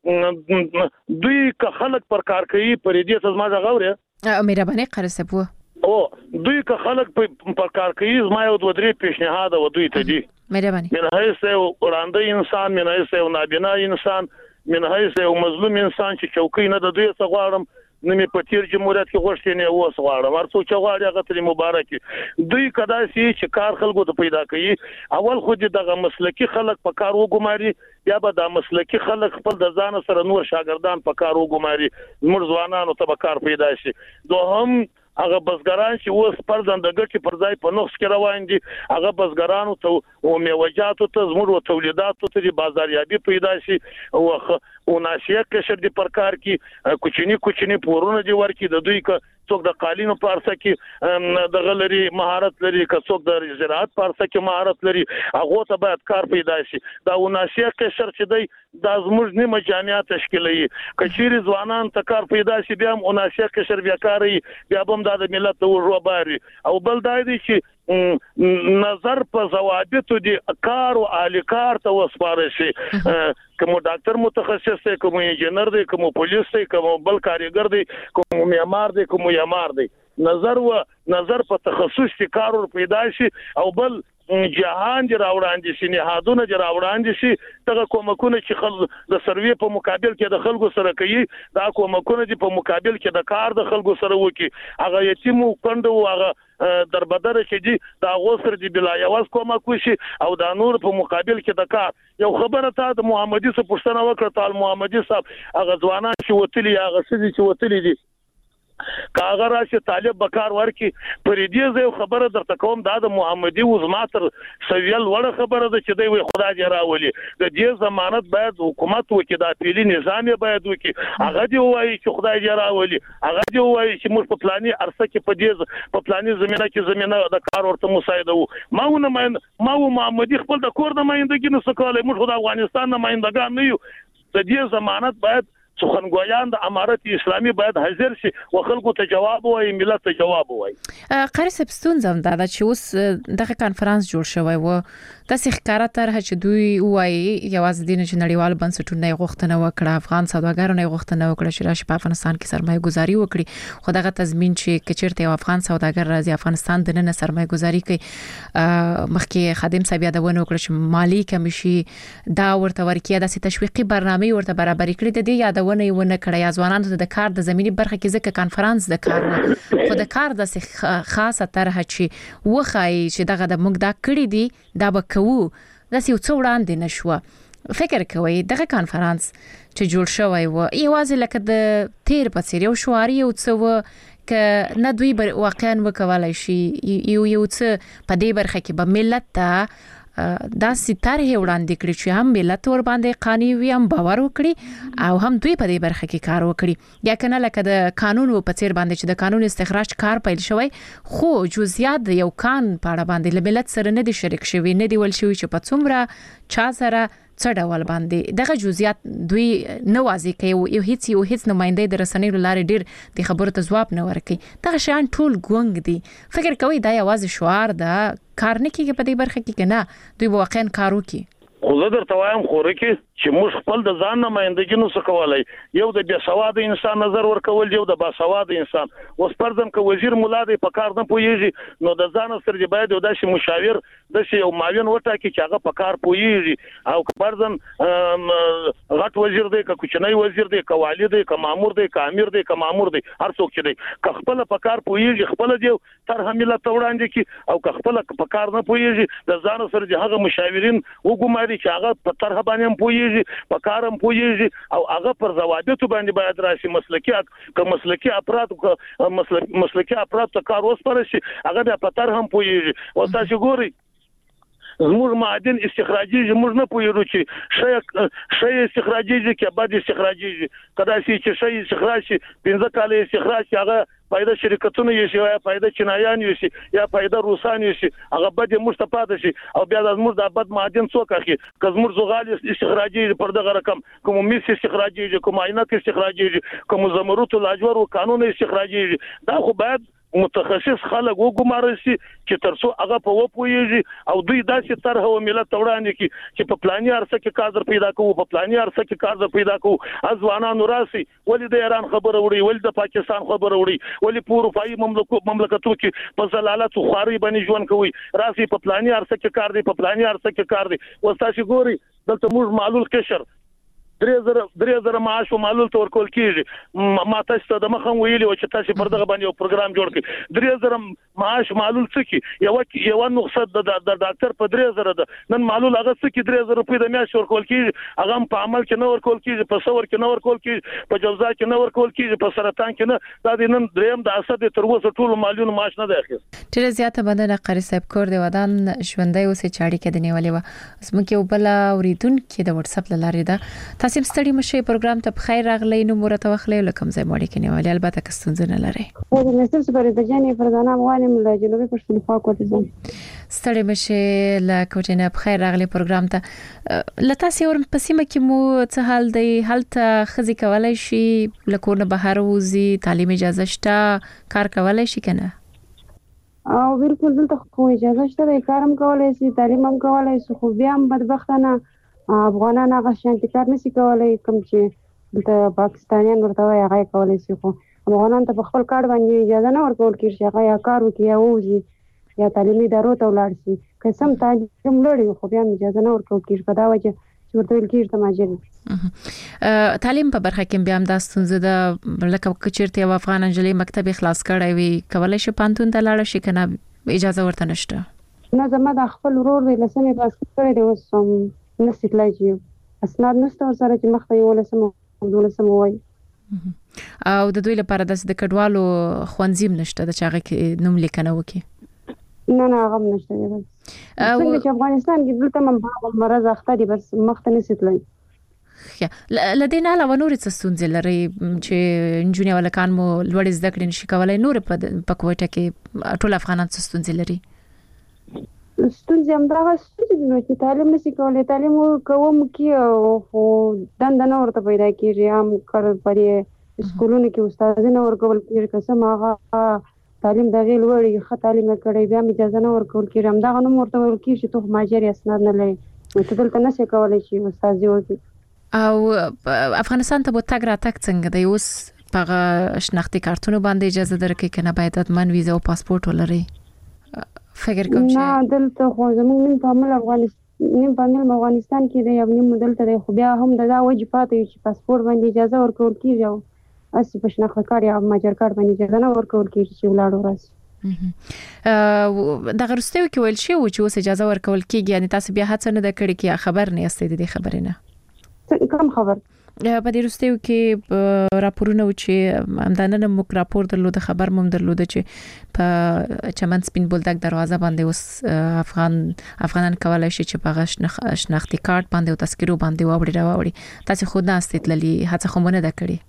چې دوی که خلک پر کار کوي پر دې څه ما غوړه مهرباني قرسبو او دوی که خلک پر کار کوي زما یو دوه درې پیشنهاد و دوی ته دي مهرباني من حیث یو وړاندې انسان من حیث یو نابینا انسان من حیث یو مظلوم انسان چې چوکۍ نه د دوی څخه غواړم نمې په تیر جمهوریت کې غوښتنې نه اوس غواړم ورڅو چې غواړي هغه ترې مبارکي دوی کدا سي چې کار خلکو ته پیدا کوي اول خو دغه مسلکی خلک په کار وګماري یا به د مسلکی خلک خپل د ځان سره نور شاګردان په کار وګماري موږ ځوانانو ته به کار پیدا شي. دوهم هغه بزګران چې اوس پر ځندګټي پر ځای په نوښت کې روان دي هغه بزګرانو ته او میوجاتو ته زموږ تولیداتو ته بازاریابي پیدا شي او او ناشیه قشر دي پر کار کې کوچنی کوچنی پورونه دي ورکی د دوی ک څوک د قالینو پارسه کې د غلري مهارت لري که څوک د زراعت پارسه کې مهارت لري هغه ته باید کار پیدا شي. دا او ناشیه قشر چې دی د زموږ نیمه جامعه تشکیلوي کچيري ځوانان ته کار پیدا شي بیا او ناشیه قشر بیا کاری بیا هم د ملت د وژو باري او بل دای دي چې نظر په ضوابط دي کار او اهل کار ته وسپاره شي کوم ډاکټر متخصص دی کوم انجنیر دی کوم پولیس دی کوم بل کاریګر دی کوم معمار دی کوم یمار دی نظر و نظر په تخصص کې کار پیدا شي او بل جهان دی راوړاندې شي نهادونه دی راوړاندې شي دغه کومکونه چې خلک د سروې په مقابل کې د خلکو سره کوي دا کومکونه دی په مقابل کې د کار د خلکو سره وکي هغه یتیم کندو هغه دربدر چې دی دا غوسر دی بلا یواز کومک وشي او دا نور په مقابل کې د کار یو خبره ته د محمدي څخه پښتنه وکړه تعال محمدي صاحب هغه ځوانان چې وتلی هغه سړي چې وتلی دي کاغه راشي طالب بکار ورکی پر دې زه خبره درته کوم دا د محمدي وزماتر سویل وړه خبره ده چې دوی خدای دې راولي د دې ضمانت باید حکومت وکړي د اپیلي نظام باید وکړي هغه دې وایي چې خدای دې راولي هغه دې وایي چې موږ په پلاني ارسه کې په دې په پلاني زمينه کې زمينه د کار ورته مساعده وو ما ونه ما و محمدي خپل د کور د مایندګي نه سکاله موږ د افغانستان نه مایندګان نه یو د دې ضمانت باید سخنګویان د امارت اسلامي باید حاضر شي او خلکو ته جواب وایي ملت ته جواب وایي قاری سبستون زم دا چې اوس دغه کانفرنس جوړ شوی و د سخکاره تر چې دوی وایي یوازې د نړیوال بنسټونو غوښتنه وکړه افغان سوداګرونو غوښتنه وکړه چې راشي په افغانستان کې سرمایه گذاري وکړي خو دغه تضمین چې کچرته یو افغان سوداګر راځي افغانستان د نن سرمایه گذاري کوي مخکې خادم صاحب یادونه وکړه چې مالی کمیشي دا ورته ورکیه د تشویقي برنامه ورته برابر کړی د دې یادونه ونه ونه کړی ځوانانو د کار د زمینی برخه کې ځکه کانفرنس د کار خو د کار د خاصه طرح چې وخای چې دغه د موږ دا کړی دی دا به کوو د یو څو وړاندې نشو فکر کوي دغه کانفرنس چې جوړ شوی و یوازې لکه د تیر په څیر یو شواري یو څو ک نه دوی واقعا وکولای شي یو یو څه په دې برخه کې به ملت ته دا ستاره وړاندې کړی چې هم ملت ور باندې قانوني وي هم باور وکړي او هم دوی په دې برخه کې کار وکړي یا کنه لکه د قانون په څیر باندې چې د قانون استخراج کار پیل شوی خو جزئیات د یو کان په اړه باندې ملت سره نه دي شریک شوی نه دی ول شوی چې په څومره چا سره څه ډول باندې دغه جزئیات دوی نه واضح کوي یو هیڅ یو هیڅ نمائنده د رسنیو لارې ډیر د خبرو ته ځواب نه ورکړي دغه شان ټول ګونګ دي فکر کوي دا یوازې شعار ده کار نه کیږي په دې برخه کې کنه دوی واقعا کار وکړي خو زه درته وایم خوري کې چې موږ خپل د ځان نمائندګي نو څه کولای یو د بیا سواد انسان نظر ورکول یو د با سواد انسان اوس پرځم ک وزیر مولا دی په کار نه پويږي نو د ځان سره دی باید د شي مشاور د شي یو معاون وټاکي چې هغه په کار پويږي او پرځم غټ وزیر دی ک کوچنی وزیر دی ک والی دی ک مامور دی ک امیر دی ک مامور دی هر څوک چې دی ک خپل په کار پويږي خپل دی تر حمله توړاندې کی او ک خپل په کار نه پويږي د ځان سره دی هغه مشاورین وګماري چې هغه په تر باندې پويږي په کارم پويږي او هغه پر ضوابط باندې باید راشي مسلکي ک مسلکي افراد ک مسلکي افراد ته کار وسپاره شي هغه په تر هم پويږي او تاسو ګوري زموږ معدن استخراجي زموږ نه پویرو چې شی شی استخراجي کې بعد استخراجي کدا چې شی استخراجي پنځه کال استخراج هغه فائدہ شرکتونه یې شي یا فائدہ چینایان یې شي یا فائدہ روسان یې شي هغه به د مستفاده شي او بیا د زموږ د بد معدن څوک اخی که زموږ زغال استخراجي پر دغه رقم کوم میس استخراجي کوم عینک استخراجي کوم زمرد لاجور او قانون استخراجي دا خو باید متخصص خلک وګمارل شي چې ترڅو هغه په وپويږي او دوی داسې طرح او ملت وړاندې کی چې په پلاني ارسه کې کار پیدا کوو په پلاني ارسه کې کار پیدا کوو ځوانانو راسي ولې د ایران خبره وړي ولې د پاکستان خبره وړي ولې په اروپאי مملکتونو کې په زلالت خو خاري باندې ژوند کوي راسي په پلاني ارسه کې کار دی په پلاني ارسه کې کار دی وستاسو ګوري دلته موږ معلول قشر درې زره درې زره معاش او معلول تور کول کیږي ما تاسو د مخم ویلي او چې تاسو پر دغه باندې یو پروګرام جوړ کړئ درې زره معاش معلول څه کی یو یو نقصه د ډاکټر په درې زره ده نن معلول هغه څه کی درې زره روپۍ د میاشت ورکول کیږي هغه په عمل کې نه ورکول کیږي په څور کې نه ورکول کیږي په جوزا کې نه ورکول کیږي په سرطان کې نه دا د نن دریم د اسد تر اوسه ټول معلول معاش نه دی اخیست ډیر زیاته باندې قاری صاحب کور دی ودان ژوندۍ اوسې چاړي کې د نیولې و اسمه کې وبلا اوریدون کې د واتس اپ لارې ده تاسو ستړي مشه پروګرام ته بخیر راغلی نو مرته وخلې لکم زې مړی کې نیولې البته کستون نه لري او د نسب سره د جنې فرزانه غوانم له جنوبي پښتونخوا کوټه زم ستړي مشه له کوټه نه بخیر راغلی پروګرام ته لته سي ور پسیمه کې مو څه حال دی هلته خزي کولای شي لکونه بهر وزي تعلیم اجازه شته کار کولای شي کنه او بالکل دلته خو اجازه شته کارم کولای شي تعلیم هم کولای شي خو بیا هم بدبختانه افغانان هغه شانتي کار نشي کولای کوم چې د پاکستانیان ورته وایي هغه کولای شي خو افغانان ته په خپل کار باندې اجازه نه ورکول کیږي هغه یا کار وکړي او وځي یا تعلیمي ادارو ته ولاړ شي قسم تعلیم لري خو بیا اجازه نه ورکول کیږي په دا وجه چې ورته ویل کیږي ته ماجر تعلیم په برخه کې بیا هم د ستونزې د لکه کچرته یو افغان انجلۍ مکتب خلاص کړی وي کولای شي پانتون ته لاړ شي کنه اجازه ورته نشته نه زما د خپل ورور دی لسمه پاس کړی دی اوس نسې تلای چې اسناد نشته سره چې مخته یو لسمه ولسمه وای او د دوی لپاره د کډوالو خوانزیم نشته د چاغه کې نوم لیکنه وکي نه نه هغه نشته دی څنګه چې افغانستان کې دلته هم مرز اخته دي بس مخته نسیتلای لدينا علاوه نور څه ستونزې لري چې انجونیا ولکان مو لوړ زده کړې نشي کولای نور په کوټه کې ټول افغانان څه ستونزې لري ستونزې هم دا ستونزې نو چې تعلیم نشي کولای تعلیم کوم کې خو دند نه ورته پیدا کیږي هم کار پرې سکولونو کې استاد نه ورکول کیږي قسم هغه تعلیم د غیل وړي خه تعلیم کړي بیا اجازه نه ورکول کیږي هم دا نو ورته ورکول کیږي ته ماجر اسناد نه لري ته دلته نشي کولای شي استاد وږي او افغانستان ته بوتګ را تک څنګه دی اوس په شناختی کارتونو باندې اجازه درکې کنه باید اتمن ویزا او پاسپورت ولري فکر کوم چې نه دلته خو زموږ نیم په افغانستان نیم په افغانستان کې دی یو نیم دلته خو بیا هم دا وجه پاتې چې پاسپورت باندې اجازه ورکول کیږي اسی په شناخت کار یا ماجر کار باندې اجازه نه ورکول کیږي چې ولاړ ورس دا غرستیو کې ویل شي چې اوس اجازه ورکول کیږي یعنی تاسو بیا هڅه نه کړی کې خبر نه یاستئ د خبرې نه کوم خبر په دې رستیو کې راپورونه و چې همدانه موږ راپور درلود خبر مم درلود چې په چمن سپین بولدک دروازه باندې اوس افغان افغانان کولای شي چې په شناختی کارت باندې او تذکرو باندې واوړي راوړي تاسو خود نه استدلالي هڅه خو مونږ نه کړی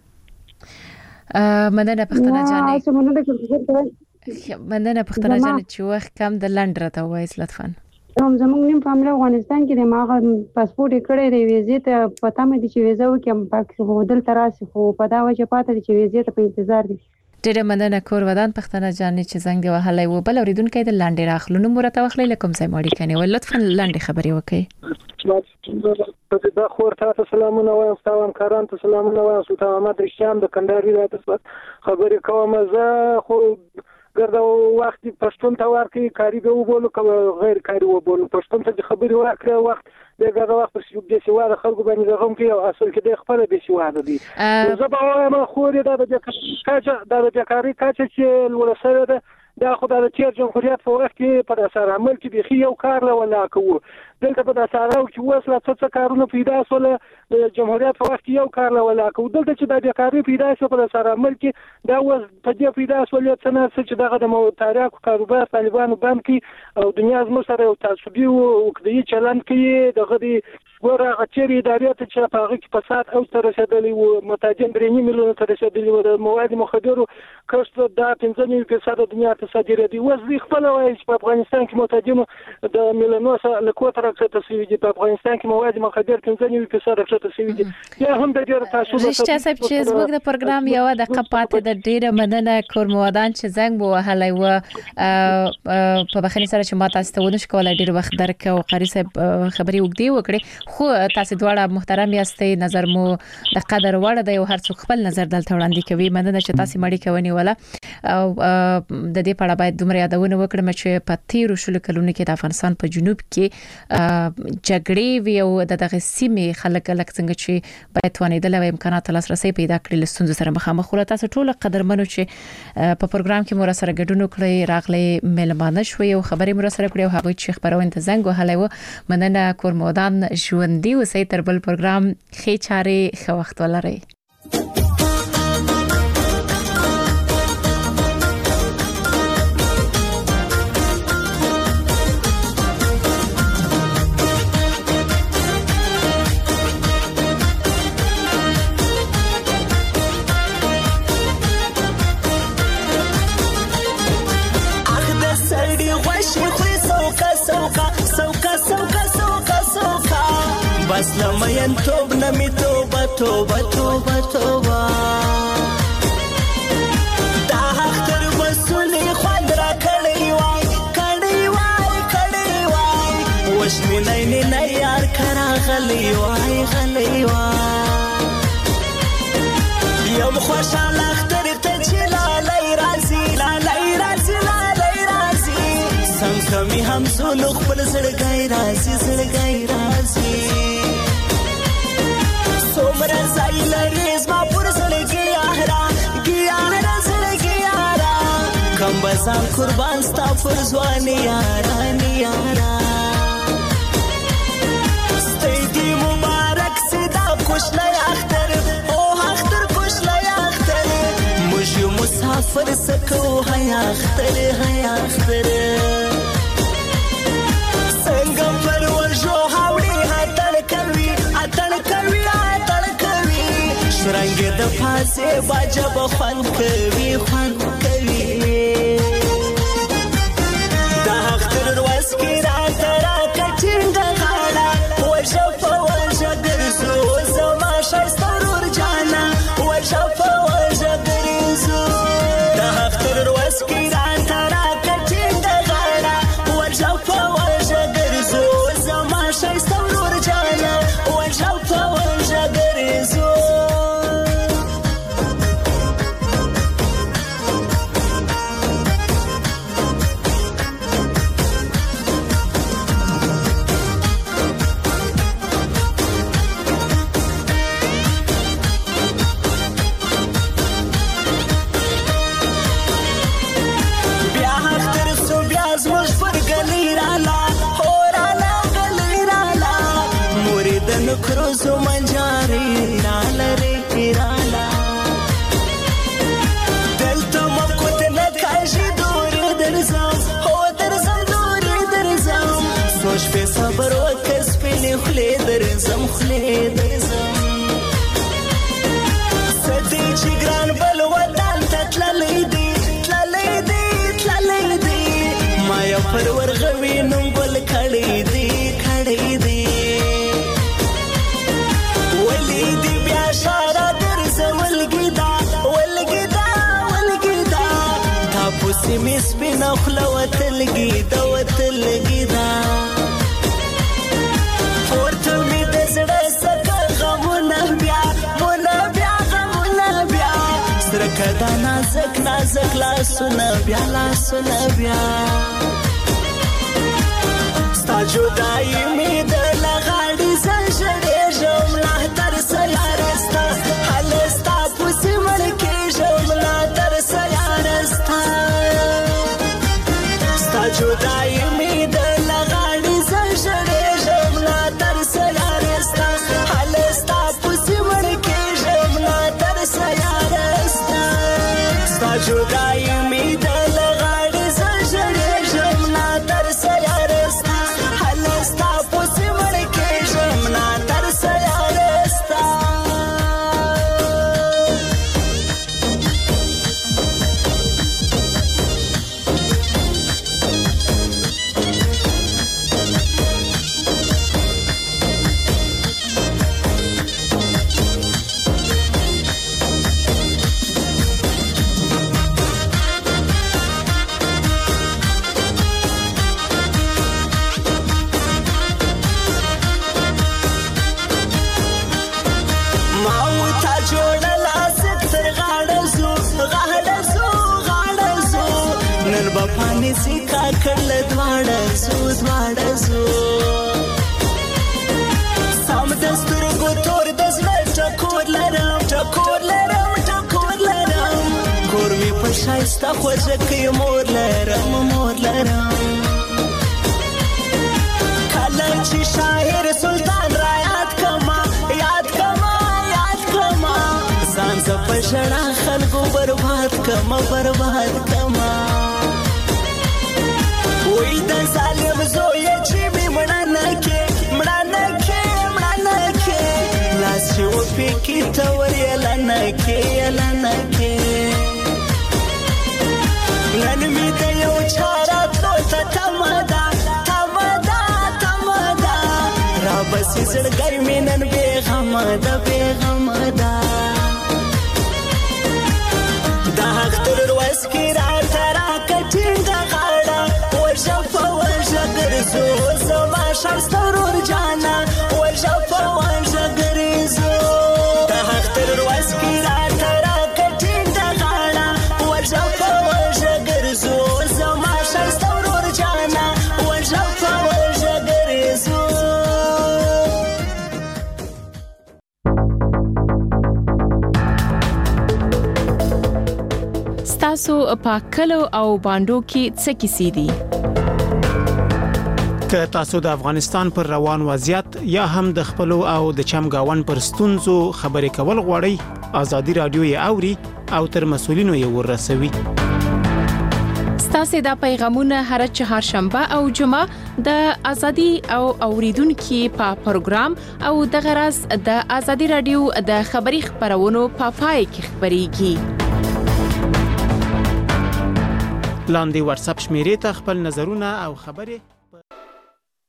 مننه پختنه جانې مننه پختنه جانې چې وخت کم د لند راته وایس لطفا هم زموږ نیم فاميله افغانستان کې د ماغه پاسپورت کړی دی ویزې ته پته مې دي چې ویزه وکم پاک هو دل تراسي خو په دا وجه پاتې دي چې ویزې ته په انتظار دي ډېر مننه کور ودان پختنه جانې چې زنګ دی وهلای و بل اوریدونکو د لاندې راخلو نو مرته وخلې لکم ځای ماړي کني ول لطفا لاندې خبري وکي دا خور ته سلامونه وایم تاسو همکاران ته سلامونه وایم سلطان احمد رشتیان د کندهار ولایت خبرې کوم زه خو ګرځا وخت پښتون ته ورکي کاری به وبولو که غیر کاری وبولو پښتون ته خبري ورکړه وخت د ګرځا وخت په دې سیواده خلکو باندې زغم کوي او اصل کې د خپل به سیواده دي زه به وایم خو دې د کاچا د بیکاری کاچا چې ولسره ده دا خدای د تیر جمهوریت په وخت کې پر اثر عمل کې بيخي یو کار لا ولا کوو دلته په اثر او چې وسله څه کارونه پیدا سول د جمهوریت په وخت کې یو کار لا ولا کوو دلته چې د بیکاری پیدا شو په اثر عمل کې دا وس په دې پیدا سول چې نه چې دغه د تاریخ کاروبار طالبانو بانکي او دنیا زموږ سره یو تعصبي او کدي چلن کې دغه دی ګوره غچري ادارې ته چې په هغه کې فساد او تر رسیدلی او متاجم درې میلیون تر رسیدلی او د مواد مخدرو کښت د پنځه نیم فیصد د دنیا تصدیر دی وزي خپل وایي چې په افغانستان کې متاجم د میلانوس له کوتره راځي تسوي دي په افغانستان کې مواد مخدر پنځه نیم فیصد راځي تسوي دي یا هم د ډیر تاسو رښتیا صاحب چې زموږ د پروګرام یو د قپات د ډیره مننه کور موادان چې زنګ بو وهلای و په بخنی سره چې ما تاسو ته ونش کولای ډیر وخت درک او قاری صاحب خبري وګدي وکړي خو تاسو دواړه محترم یاستئ نظر مو د قدر وړ دی او هر څوک خپل نظر دلته وړاندې کوي مننه چې تاسو مړی کوي ولا او د دې په اړه باید دومره یادونه وکړم چې په تیرو شلو کلونو کې د افغانستان په جنوب کې جګړې وی او د دغه سیمې خلک لکه څنګه چې باید ونیدل او امکانات لاسرسي پیدا کړل لستونز سره مخامخ ولا تاسو ټول قدرمنو چې په پروګرام کې مور سره ګډون کړی راغلي ملمانه شوي او خبرې مور سره کړی او هغه چې خبرونه ته زنګ وهلای و مننه کور مودان ژوندۍ اوسئ تر بل پروګرام خې چاري خو وخت ولرئ بس لمین توب نمی توبه توبه توبه توبه دا حق تر مسئولی خود را کڑی وای کڑی وای کڑی وای وشنی نینی نیار کرا غلی وای غلی وای یم خوشحال اختر تجلا لی رازی لی رازی لی رازی سنکمی هم زولو خبل زرگای رازی زرگای رازی سومر زایل ریز ما پر زلگی آهرا گیارا زلگی آرا کم بزان قربان ستا پر زوانی یارا نیارا ستی دی مبارک سیدا کش لی اختر او اختر کش لی سکو هيا اختر هيا اختر څنګه پر ورجو هاوړي هاتل کوي اتل کوي اتل کوي شرنګ د فاسه باجه بخون کوي خون کوي دا اختر ورس کې را ترا کټینګ غاړه وجه په وجه ګرځو زما شسترور جانا وجه په وجه ګرځو دا اختر ورس کې را ترا کټینګ غاړه وجه په وجه ګرځو زما شسترور جانا وجه په وجه ګرځو کروزو منجاری نالره ایرالا دلتا مکوت نکاشی دوری درزم هو درزم دوری درزم سوش پی صبر و کس پی نخلی درزم خلی درزم سدی چی گران بل وطن تا تلالی دی تلالی دی تلالی دی مایا پرور غوی نم بل کڑی دی کڑی دی وليدي بيا شارع درزم والقدا والقدا والقدا تابوسي مس بنخلة وتلقيدا وتلقيدا فورتمي دزرة سكا غمونا بيا مونا بيا غمونا بيا سركدا نازك نازك لا سنا بيا لا سنا بيا ستا جداي ميد لغاڑي زنجري جملة ترسا يارستا حلستا پوسي ملكي جملة ترسا يارستا ستا جداي ميد لغاڑي زنجري جملة ترسا يارستا حلستا پوسي ملكي جملة ترسا يارستا ستا جداي ميد لغاڑي زنجري جملة ترسا يارستا حلستا پوسي ملكي جملة ترسا يارستا بپانی سیکا کړل دواړه زو دواړه زو سم دستور کو تور دزل ټکور لرم ټکور لرم ټکور لرم کور می په شایسته خوځه کې مور لرم مور لرم کله چې شاعر سلطان را یاد کما یاد کما یاد کما ځان ز په شړا خلکو برباد کما برباد کما وې د ظالم زوی چې می مړانه کې مړانه کې مړانه کې لاس چې و پکې تور یلانه کې یلانه کې نن می د یو چاره تو ته تمدا تمدا تمدا را بسې زړګي مې نن به غم ده به غم ده دا اختر ورس کې را ترا کټینګ غاړه وجه په وجه ګرځو زما شسترور جانا وجه په وجه ګرځو دا اختر ورس کې را ترا کټینګ غاړه وجه په وجه ګرځو زما شسترور جانا وجه په وجه ګرځو تاسو په کلو او باندو کې څه کیسې دي که تاسو د افغانستان پر روان وضعیت یا هم د خپل او د چمګاون پر ستونزو خبرې کول غواړئ ازادي رادیو یې اوري او تر مسولینو یې ورسوي تاسو دا پیغامونه هر چهارشنبه او جمعه د ازادي او اوریدونکو په پروګرام او د غرض د ازادي رادیو د خبري خبرونو په پای کې خبريږي. لاندې واتس اپ شمیرې ته خپل نظرونه او خبرې